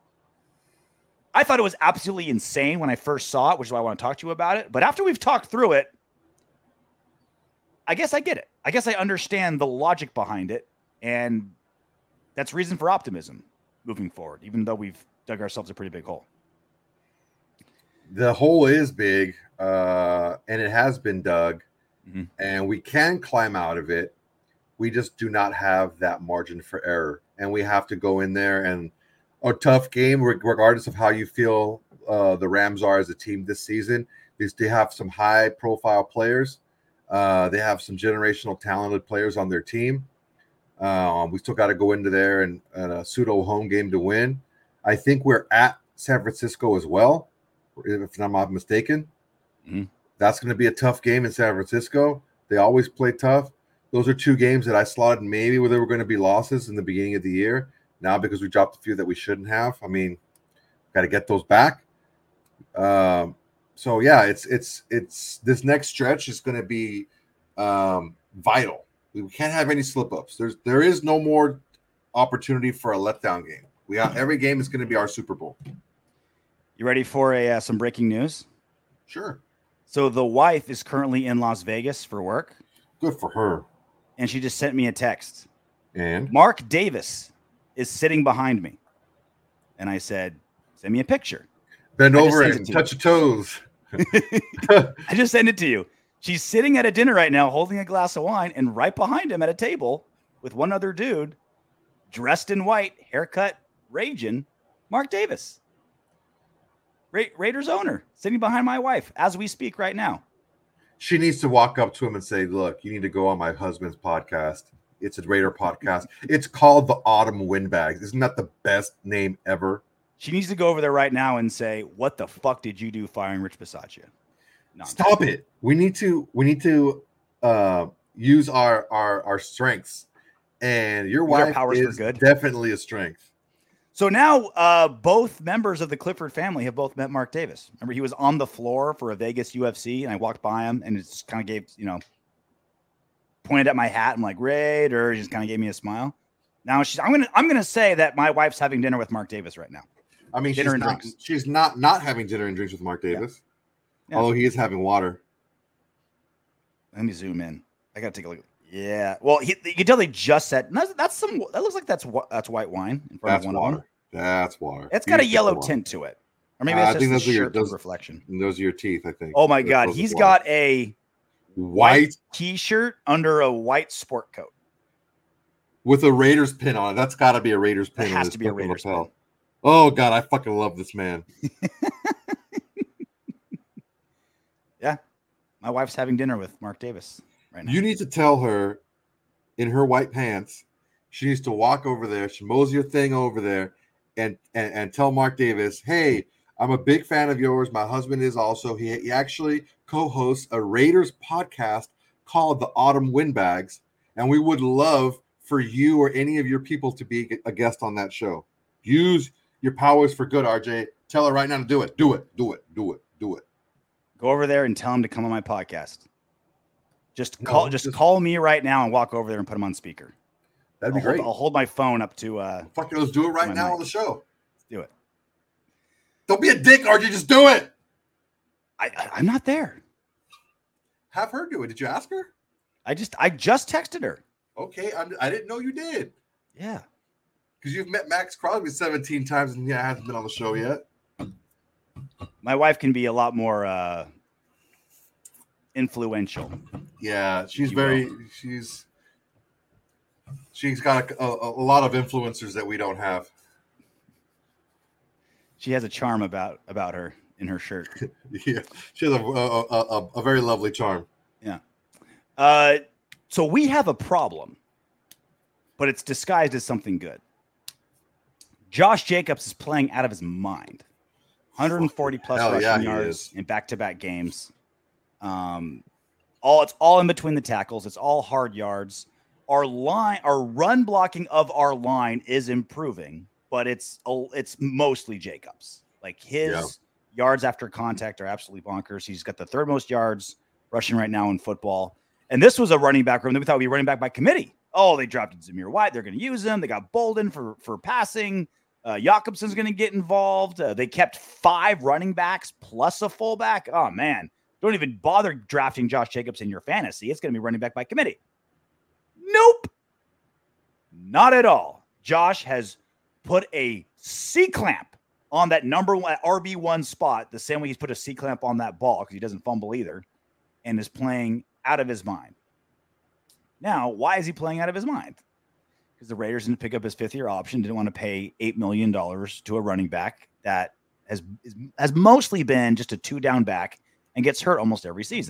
I thought it was absolutely insane when I first saw it, which is why I want to talk to you about it. But after we've talked through it, I guess I get it. I guess I understand the logic behind it. And that's reason for optimism moving forward, even though we've dug ourselves a pretty big hole. The hole is big, uh, and it has been dug, mm-hmm. and we can climb out of it. We just do not have that margin for error, and we have to go in there and a tough game, regardless of how you feel uh, the Rams are as a team this season. Is they have some high-profile players. Uh, they have some generational talented players on their team. Um, we still got to go into there and, and a pseudo home game to win. I think we're at San Francisco as well, if I'm not mistaken. Mm-hmm. That's going to be a tough game in San Francisco. They always play tough. Those are two games that I slotted maybe where there were going to be losses in the beginning of the year. Now, because we dropped a few that we shouldn't have, I mean, got to get those back. Um, so yeah, it's it's it's this next stretch is going to be um, vital. We can't have any slip ups. There's there is no more opportunity for a letdown game. We have every game is going to be our Super Bowl. You ready for a uh, some breaking news? Sure. So the wife is currently in Las Vegas for work. Good for her. And she just sent me a text. And Mark Davis is sitting behind me. And I said, send me a picture. Bend over and touch your toes. I just sent it to you. She's sitting at a dinner right now holding a glass of wine, and right behind him at a table with one other dude dressed in white, haircut, raging, Mark Davis. Ra- Raiders owner sitting behind my wife as we speak right now. She needs to walk up to him and say, look, you need to go on my husband's podcast. It's a Raider podcast. It's called the Autumn Windbags. Isn't that the best name ever? She needs to go over there right now and say, what the fuck did you do firing Rich Bisaccia? No, Stop it. We need to we need to uh, use our, our our strengths. And your wife is good. Definitely a strength. So now uh, both members of the Clifford family have both met Mark Davis. Remember, he was on the floor for a Vegas U F C, and I walked by him and it just kind of gave, you know, pointed at my hat. I'm like, Raider. He just kind of gave me a smile. Now she's. I'm gonna. I'm gonna say that my wife's having dinner with Mark Davis right now. I mean, dinner she's and not. drinks. She's not not having dinner and drinks with Mark Davis. Yeah. Yeah. Although he is having water. Let me zoom in. I gotta take a look. Yeah. Well, he, you can tell they just said that's, that's some. That looks like that's that's white wine in front that's of one water. of them. That's water. It's got a yellow tint to it, or maybe uh, it's just the shirt those, reflection. Those are your teeth, I think. Oh my those, god, those he's got a white, white T-shirt under a white sport coat with a Raiders pin on it. That's got to be a Raiders pin. It has to be a Raiders lapel. Pin. Oh god, I fucking love this man. Yeah, my wife's having dinner with Mark Davis. right now. You need to tell her in her white pants, she needs to walk over there, she mows your thing over there, and, and, and tell Mark Davis, hey, I'm a big fan of yours. My husband is also. He, he actually co-hosts a Raiders podcast called the Autumn Windbags, and we would love for you or any of your people to be a guest on that show. Use your powers for good, R J. Tell her right now to do it. Do it. Do it. Do it. Do it. Go over there and tell him to come on my podcast. Just call No, just, just- call me right now and walk over there and put him on speaker. That'd be I'll hold, great. I'll hold my phone up to uh Fuck it, let's do it right my now mic. on the show. do it. Don't be a dick, R J. Just do it. I, I I'm not there. Have her do it. Did you ask her? I just I just texted her. Okay, I'm, I didn't know you did. Yeah. Because you've met Max Crosby seventeen times and yeah, hasn't been on the show yet. My wife can be a lot more uh influential. Yeah, she's You very will. she's she's got a, a, a lot of influencers that we don't have. She has a charm about about her in her shirt. Yeah, she has a a, a, a very lovely charm. Yeah. Uh, so we have a problem, but it's disguised as something good. Josh Jacobs is playing out of his mind. one hundred forty plus Hell rushing yeah, he yards is. in back-to-back games. Um, all it's all in between the tackles. It's all hard yards. Our line, our run blocking of our line is improving, but it's it's mostly Jacobs. Like his Yeah. yards after contact are absolutely bonkers. He's got the third most yards rushing right now in football. And this was a running back room that we thought would be running back by committee. Oh, they drafted Zamir White. They're going to use him. They got Bolden for, for passing. Uh, Jakobson's going to get involved. Uh, they kept five running backs plus a fullback. Oh, man. Don't even bother drafting Josh Jacobs in your fantasy. It's going to be running back by committee. Nope. Not at all. Josh has put a C-clamp on that number one R B one spot, the same way he's put a C-clamp on that ball because he doesn't fumble either, and is playing out of his mind. Now, why is he playing out of his mind? Because the Raiders didn't pick up his fifth-year option, didn't want to pay eight million dollars to a running back that has is, has mostly been just a two-down back and gets hurt almost every season.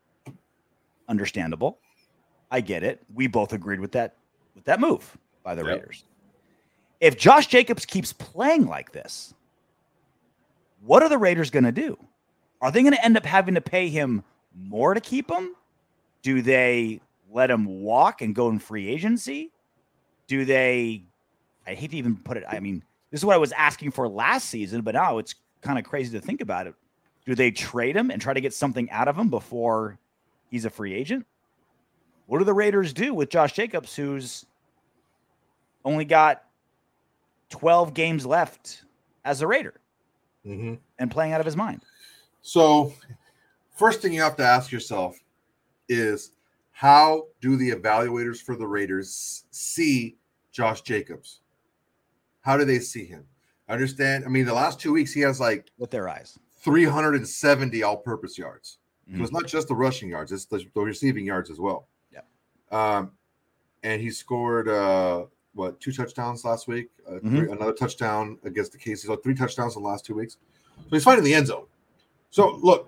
Understandable. I get it. We both agreed with that with that move by the Yep. Raiders. If Josh Jacobs keeps playing like this, what are the Raiders going to do? Are they going to end up having to pay him more to keep him? Do they let him walk and go in free agency? Do they, I hate to even put it, I mean, this is what I was asking for last season, but now it's kind of crazy to think about it. Do they trade him and try to get something out of him before he's a free agent? What do the Raiders do with Josh Jacobs, who's only got twelve games left as a Raider Mm-hmm. and playing out of his mind? So, first thing you have to ask yourself is how do the evaluators for the Raiders see Josh Jacobs? How do they see him? I understand. I mean, the last two weeks he has like With their eyes. three hundred seventy all-purpose yards. Mhm. So it's not just the rushing yards; it's the, the receiving yards as well. Yeah. Um, and he scored uh, what two touchdowns last week? Uh, Mhm. three, another touchdown against the Cases. So three touchdowns in the last two weeks. So he's finding the end zone. So look,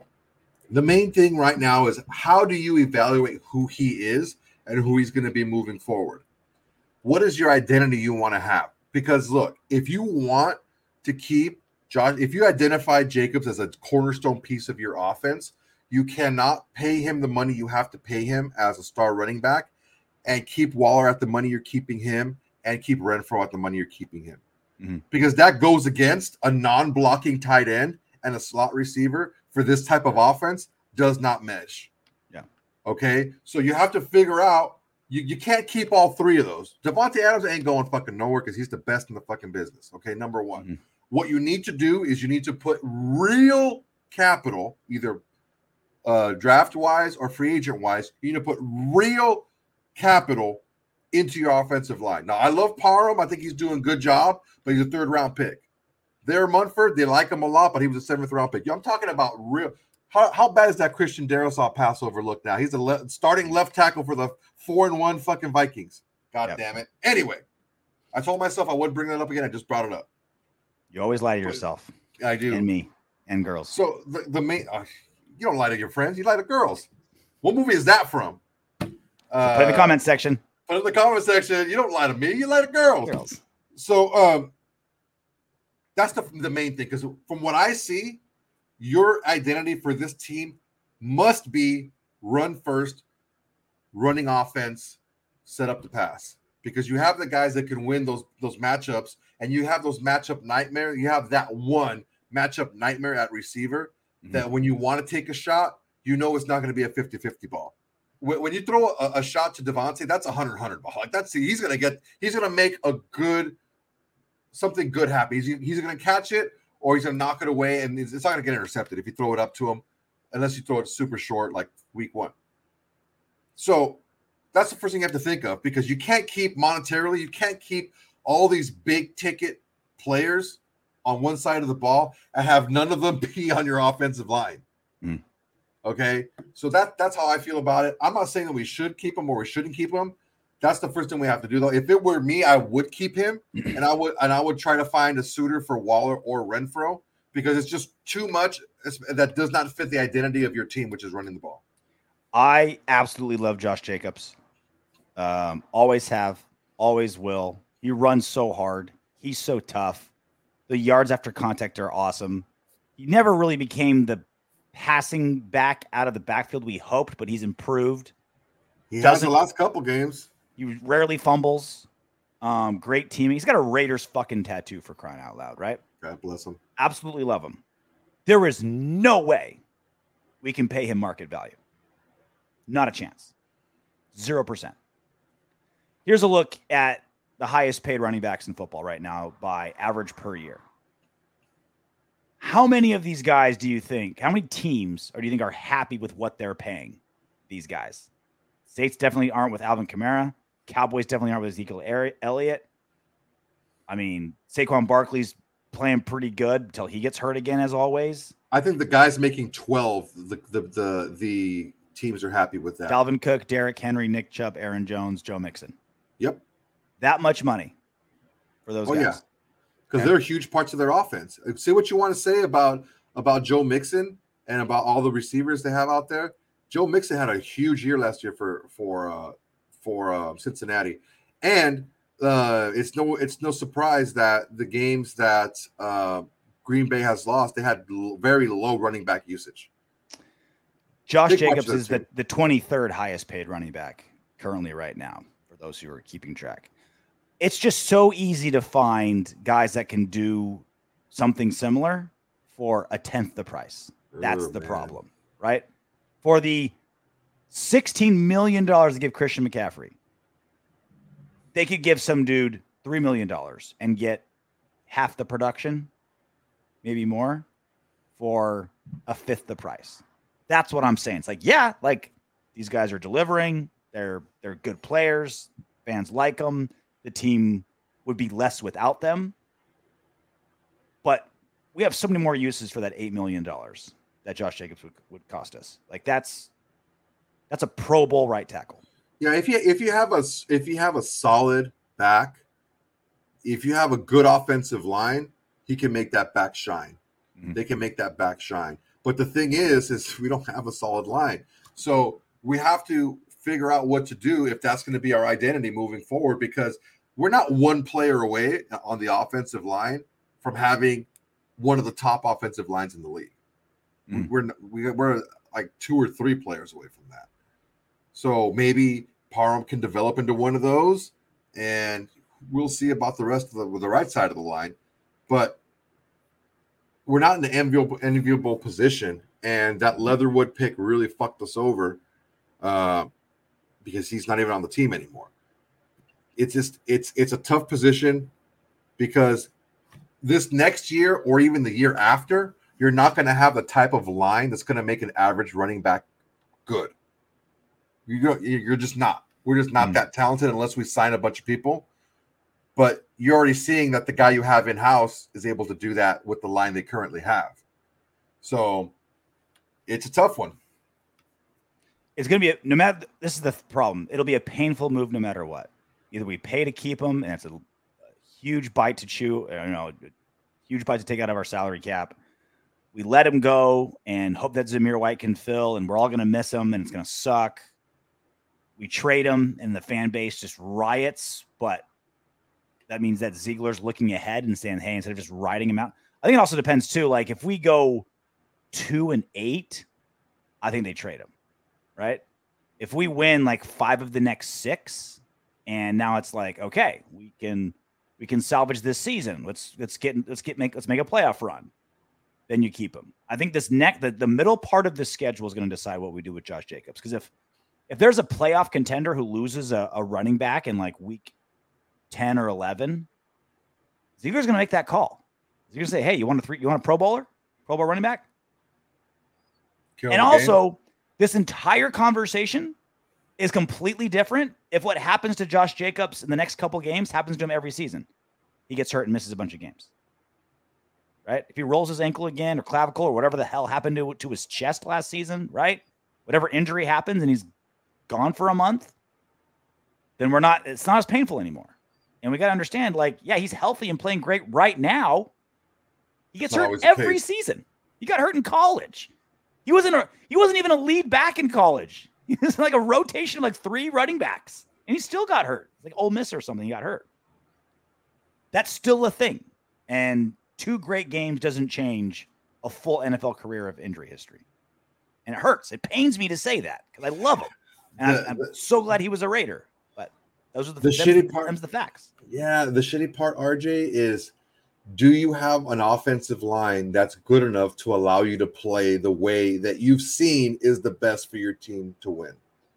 the main thing right now is how do you evaluate who he is and who he's going to be moving forward? What is your identity you want to have? Because look, if you want to keep Josh, if you identify Jacobs as a cornerstone piece of your offense, you cannot pay him the money you have to pay him as a star running back and keep Waller at the money you're keeping him and keep Renfro at the money you're keeping him. Mm-hmm. Because that goes against a non-blocking tight end and a slot receiver for this type of offense does not mesh. Yeah. Okay. So you have to figure out, you, you can't keep all three of those. Devontae Adams ain't going fucking nowhere because he's the best in the fucking business. Okay. Number one. Mm-hmm. What you need to do is you need to put real capital, either uh, draft wise or free agent wise. You need to put real capital into your offensive line. Now, I love Parham. I think he's doing a good job, but he's a third round pick. There, Munford, they like him a lot, but he was a seventh round pick. Yo, I'm talking about real. How, how bad is that Christian Darrisaw pass overlook now? He's the le- starting left tackle for the four and one fucking Vikings. God Yep. damn it. Anyway, I told myself I wouldn't bring that up again. I just brought it up. You always lie to yourself I do. and me and girls. So the, the main, uh, you don't lie to your friends, you lie to girls. What movie is that from? Uh, Put in the comment section. Put in the comment section. You don't lie to me. You lie to girls. Girls. So um, that's the, the main thing. Because from what I see, your identity for this team must be run first, running offense, set up the pass. Because you have the guys that can win those those matchups, and you have those matchup nightmare. You have that one matchup nightmare at receiver mm-hmm. that when you want to take a shot, you know it's not going to be a fifty-fifty ball. When, when you throw a, a shot to Devontae, that's a hundred hundred ball. Like that's he's going to get he's going to make a good something good happen. He's he's going to catch it or he's going to knock it away, and it's, it's not going to get intercepted if you throw it up to him, unless you throw it super short like week one. So that's the first thing you have to think of, because you can't keep monetarily, you can't keep all these big ticket players on one side of the ball and have none of them be on your offensive line. Mm. Okay. So that that's how I feel about it. I'm not saying that we should keep him or we shouldn't keep him. That's the first thing we have to do, though. If it were me, I would keep him, and I would and I would try to find a suitor for Waller or Renfro, because it's just too much that does not fit the identity of your team, which is running the ball. I absolutely love Josh Jacobs. Um, always have, always will. He runs so hard. He's so tough. The yards after contact are awesome. He never really became the passing back out of the backfield we hoped, but he's improved. He has the last couple games. He rarely fumbles. Um, great teaming. He's got a Raiders fucking tattoo, for crying out loud, right? God bless him. Absolutely love him. There is no way we can pay him market value. Not a chance. Zero percent. Here's a look at the highest paid running backs in football right now by average per year. How many of these guys do you think, how many teams or do you think are happy with what they're paying these guys? Saints definitely aren't with Alvin Kamara. Cowboys definitely aren't with Ezekiel Elliott. I mean, Saquon Barkley's playing pretty good until he gets hurt again, as always. I think the guys making twelve, the the the, the teams are happy with that. Dalvin Cook, Derrick Henry, Nick Chubb, Aaron Jones, Joe Mixon. Yep. That much money for those oh, guys. Yeah. Because they're huge parts of their offense. Say what you want to say about, about Joe Mixon and about all the receivers they have out there. Joe Mixon had a huge year last year for for uh, for uh, Cincinnati, and uh, it's no it's no surprise that the games that uh, Green Bay has lost, they had l- very low running back usage. Josh Big Jacobs is the, the twenty-third highest paid running back currently right now, for those who are keeping track. It's just so easy to find guys that can do something similar for a tenth the price. That's Ooh, the man. problem, right? For the sixteen million dollars to give Christian McCaffrey, they could give some dude three million dollars and get half the production, maybe more, for a fifth the price. That's what I'm saying. It's like, yeah, like these guys are delivering. They're they're good players. Fans like them. The team would be less without them. But we have so many more uses for that eight million dollars that Josh Jacobs would, would cost us. Like that's that's a Pro Bowl right tackle. Yeah, if you if you have a if you have a solid back, if you have a good offensive line, he can make that back shine. Mm-hmm. They can make that back shine. But the thing is, is we don't have a solid line. So we have to figure out what to do if that's going to be our identity moving forward, because we're not one player away on the offensive line from having one of the top offensive lines in the league. Mm. We're we, we're like two or three players away from that. So maybe Parham can develop into one of those, and we'll see about the rest of the with the right side of the line. But we're not in the enviable, enviable position, and that Leatherwood pick really fucked us over uh, because he's not even on the team anymore. It's just it's it's a tough position because this next year or even the year after, you're not going to have the type of line that's going to make an average running back good. You're you're just not. We're just not mm. that talented unless we sign a bunch of people. But you're already seeing that the guy you have in-house is able to do that with the line they currently have. So it's a tough one. It's going to be, a, no matter, this is the problem. It'll be a painful move no matter what. Either we pay to keep him, and it's a, a huge bite to chew, you know, a huge bite to take out of our salary cap, we let him go and hope that Zamir White can fill, and we're all going to miss him, and it's going to suck. We trade him, and the fan base just riots, but that means that Ziegler's looking ahead and saying, hey, instead of just riding him out. I think it also depends, too. Like, if we go two and eight, I think they trade him, right? If we win, like, five of the next six, and now it's like, okay, we can we can salvage this season. Let's let's get let's get make let's make a playoff run. Then you keep him. I think this next the, the middle part of the schedule is going to decide what we do with Josh Jacobs. Because if if there's a playoff contender who loses a, a running back in like week ten or eleven, Ziegler's going to make that call. He's going to say, "Hey, you want a three? You want a Pro Bowler, Pro Bowl running back?" Kill and also, this entire conversation is completely different if what happens to Josh Jacobs in the next couple games happens to him every season. He gets hurt and misses a bunch of games. Right? If he rolls his ankle again or clavicle or whatever the hell happened to, to his chest last season, right? Whatever injury happens and he's gone for a month, then we're not, it's not as painful anymore. And we got to understand, like, yeah, he's healthy and playing great right now. He gets hurt every season. He got hurt in college. He wasn't a, he wasn't even a lead back in college. He was like a rotation of like three running backs, and he still got hurt. Like Ole Miss or something, he got hurt. That's still a thing. And two great games doesn't change a full N F L career of injury history. And it hurts. It pains me to say that because I love him. And the, I'm, I'm the, so glad he was a Raider. But those are the, the shitty part. Them's the facts. Yeah, the shitty part, R J, is do you have an offensive line that's good enough to allow you to play the way that you've seen is the best for your team to win?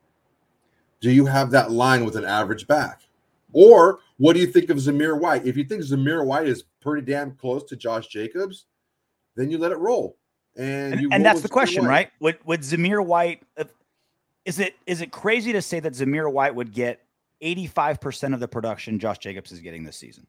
Do you have that line with an average back? Or what do you think of Zamir White? If you think Zamir White is pretty damn close to Josh Jacobs, then you let it roll. And and, you and roll that's the question, right? Would would Zamir White is it is it crazy to say that Zamir White would get eighty-five percent of the production Josh Jacobs is getting this season?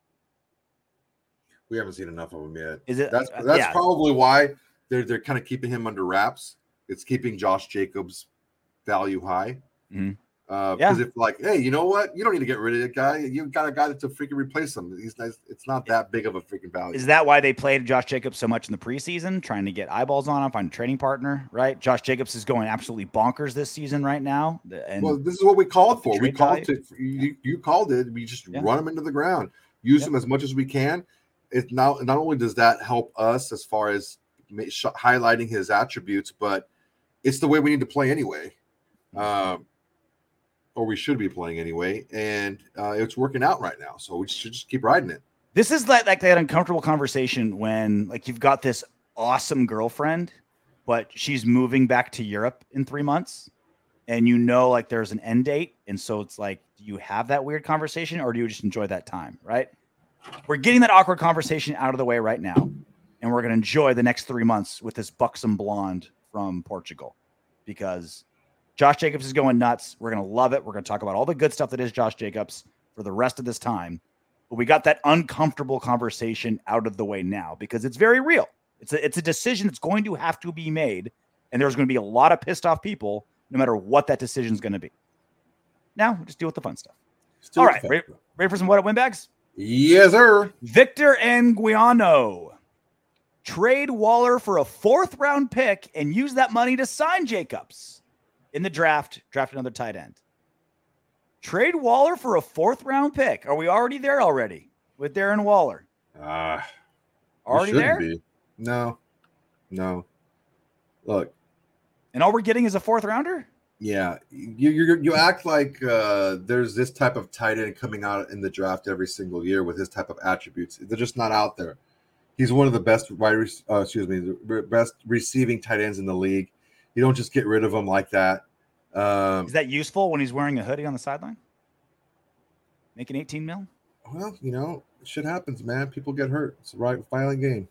We haven't seen enough of him yet. Is it? That's that's yeah. probably why they're they're kind of keeping him under wraps. It's keeping Josh Jacobs' value high. Mm-hmm. Uh, yeah. Because if like, hey, you know what? You don't need to get rid of that guy. You got a guy to freaking replace him. He's nice. It's not that big of a freaking value. Is that why they played Josh Jacobs so much in the preseason, trying to get eyeballs on him, find a trading partner? Right? Josh Jacobs is going absolutely bonkers this season right now. And well, this is what we called for. We called value. it. You, you called it. We just yeah. run him into the ground. Use yeah. him as much as we can. It's now not only does that help us as far as highlighting his attributes, but it's the way we need to play anyway. Um, or we should be playing anyway, and uh, it's working out right now. So we should just keep riding it. This is like, like that uncomfortable conversation when like you've got this awesome girlfriend, but she's moving back to Europe in three months, and you know like there's an end date, and so it's like, do you have that weird conversation, or do you just enjoy that time, right? We're getting that awkward conversation out of the way right now, and we're going to enjoy the next three months with this buxom blonde from Portugal because Josh Jacobs is going nuts. We're going to love it. We're going to talk about all the good stuff that is Josh Jacobs for the rest of this time. But we got that uncomfortable conversation out of the way now because it's very real. It's a, it's a decision that's going to have to be made, and there's going to be a lot of pissed off people no matter what that decision is going to be. Now, we'll just deal with the fun stuff. Still all right, ready, ready for some what at win bags? Yes, sir. Victor Anguiano. Trade Waller for a fourth round pick and use that money to sign Jacobs. In the draft, draft another tight end. Trade Waller for a fourth round pick. Are we already there already with Darren Waller? Uh, already there? Be. No, no. Look. And all we're getting is a fourth rounder? Yeah. You you you act like uh, there's this type of tight end coming out in the draft every single year with this type of attributes. They're just not out there. He's one of the best wide, uh, excuse me, the best receiving tight ends in the league. You don't just get rid of him like that. Um, Is that useful when he's wearing a hoodie on the sideline? Making eighteen mil? Well, you know, shit happens, man. People get hurt. It's a right violent game.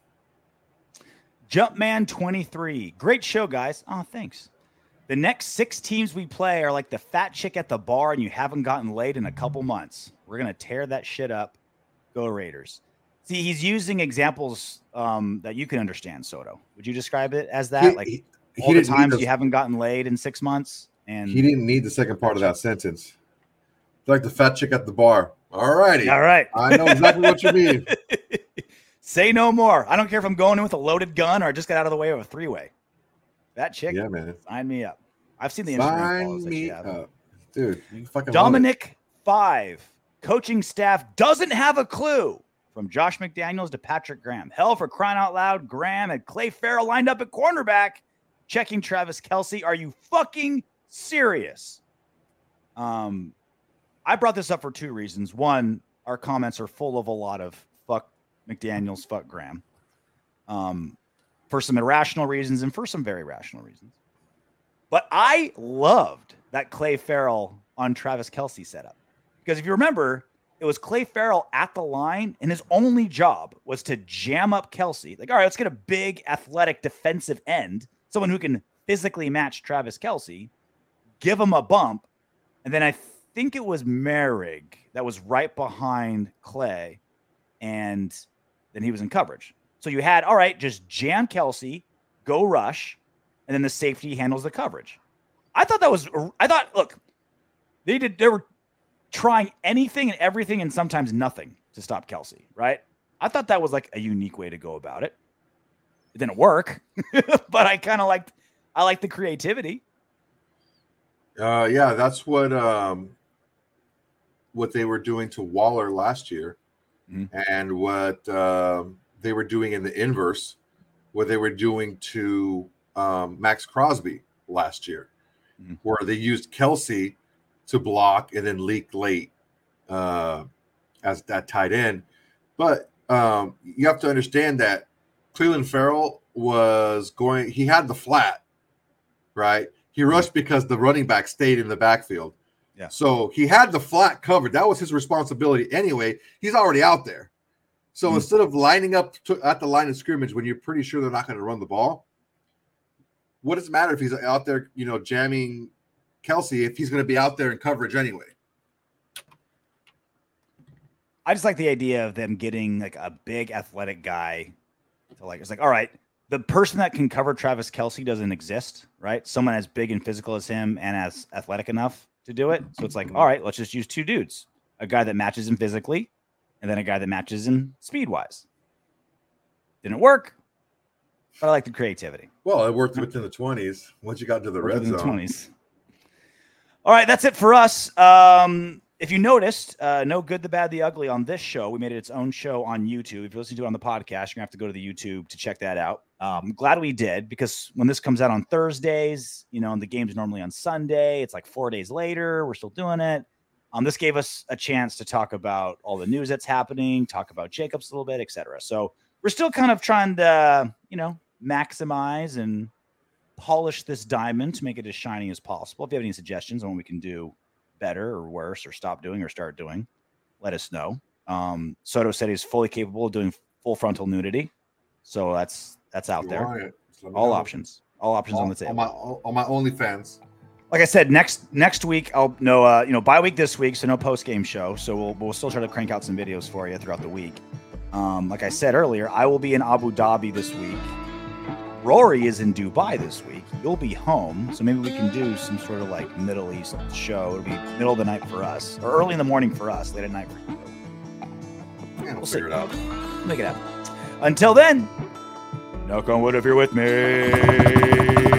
Jumpman twenty-three. Great show, guys. Oh, thanks. The next six teams we play are like the fat chick at the bar and you haven't gotten laid in a couple months. We're going to tear that shit up. Go Raiders. See, he's using examples um, that you can understand, Soto. Would you describe it as that? He, like he, all he the times the, you haven't gotten laid in six months? And he didn't need the second part of that sentence. It's like the fat chick at the bar. All righty. All right. I know exactly what you mean. Say no more. I don't care if I'm going in with a loaded gun or I just got out of the way of a three-way. That chick, Yeah, man. sign me up. I've seen the Instagram follows Sign that she me has. up. Dude, you fucking love it. Dominic five. Coaching staff doesn't have a clue. From Josh McDaniels to Patrick Graham. Hell, for crying out loud, Graham and Clay Farrell lined up at cornerback, checking Travis Kelce. Are you fucking serious? Um, I brought this up for two reasons. One, our comments are full of a lot of fuck McDaniels, fuck Graham. Um, for some irrational reasons and for some very rational reasons. But I loved that Clay Farrell on Travis Kelce setup. Because if you remember, it was Clay Farrell at the line, and his only job was to jam up Kelce. Like, all right, let's get a big, athletic, defensive end, someone who can physically match Travis Kelce, give him a bump, and then I think it was Merrick that was right behind Clay, and then he was in coverage. So you had, all right, just jam Kelce, go rush, and then the safety handles the coverage. I thought that was, I thought, look, they did, they were trying anything and everything and sometimes nothing to stop Kelce, right? I thought that was like a unique way to go about it. It didn't work, but I kind of liked, I liked the creativity. Uh, yeah, that's what um, what they were doing to Waller last year, Mm-hmm. and what um, they were doing in the inverse, what they were doing to um, Max Crosby last year, Mm-hmm. where they used Kelce to block and then leak late uh, as that tight end. But um, you have to understand that Cleveland Farrell was going, he had the flat, right? He rushed because the running back stayed in the backfield. Yeah. So he had the flat covered. That was his responsibility anyway. He's already out there. So Mm-hmm. instead of lining up to, at the line of scrimmage when you're pretty sure they're not going to run the ball, what does it matter if he's out there, you know, jamming Kelce if he's going to be out there in coverage anyway? I just like the idea of them getting like a big athletic guy to like, it's like, all right, the person that can cover Travis Kelce doesn't exist, right? Someone as big and physical as him and as athletic enough to do it. So it's like, all right, let's just use two dudes, a guy that matches him physically and then a guy that matches him speed wise. Didn't work, but I like the creativity. Well, it worked within the twenties once you got to the red Within the zone. twenties. All right, that's it for us. Um, if you noticed, uh, No Good, the Bad, the Ugly on this show, we made it its own show on YouTube. If you're listening to it on the podcast, you're going to have to go to the YouTube to check that out. Um, I'm glad we did, because when this comes out on Thursdays, you know, and the game's normally on Sunday, it's like four days later. We're still doing it. Um, this gave us a chance to talk about all the news that's happening, talk about Jacobs a little bit, et cetera. So we're still kind of trying to, you know, maximize and polish this diamond to make it as shiny as possible. If you have any suggestions on what we can do better or worse or stop doing or start doing, let us know. Um, Soto said he's fully capable of doing full frontal nudity. So that's that's out You there. want it, just let me All know. options. All options on, on the table. On my, on my OnlyFans. Like I said, next next week I'll no uh you know bye week this week, so no post game show. So we'll we'll still try to crank out some videos for you throughout the week. Um, like I said earlier, I will be in Abu Dhabi this week. Rory is in Dubai this week. You'll be home, so maybe we can do some sort of like Middle East show. It'll be middle of the night for us, or early in the morning for us, late at night for you. Yeah, we'll We'll figure see. it out. Make it happen. Until then, knock on wood if you're with me.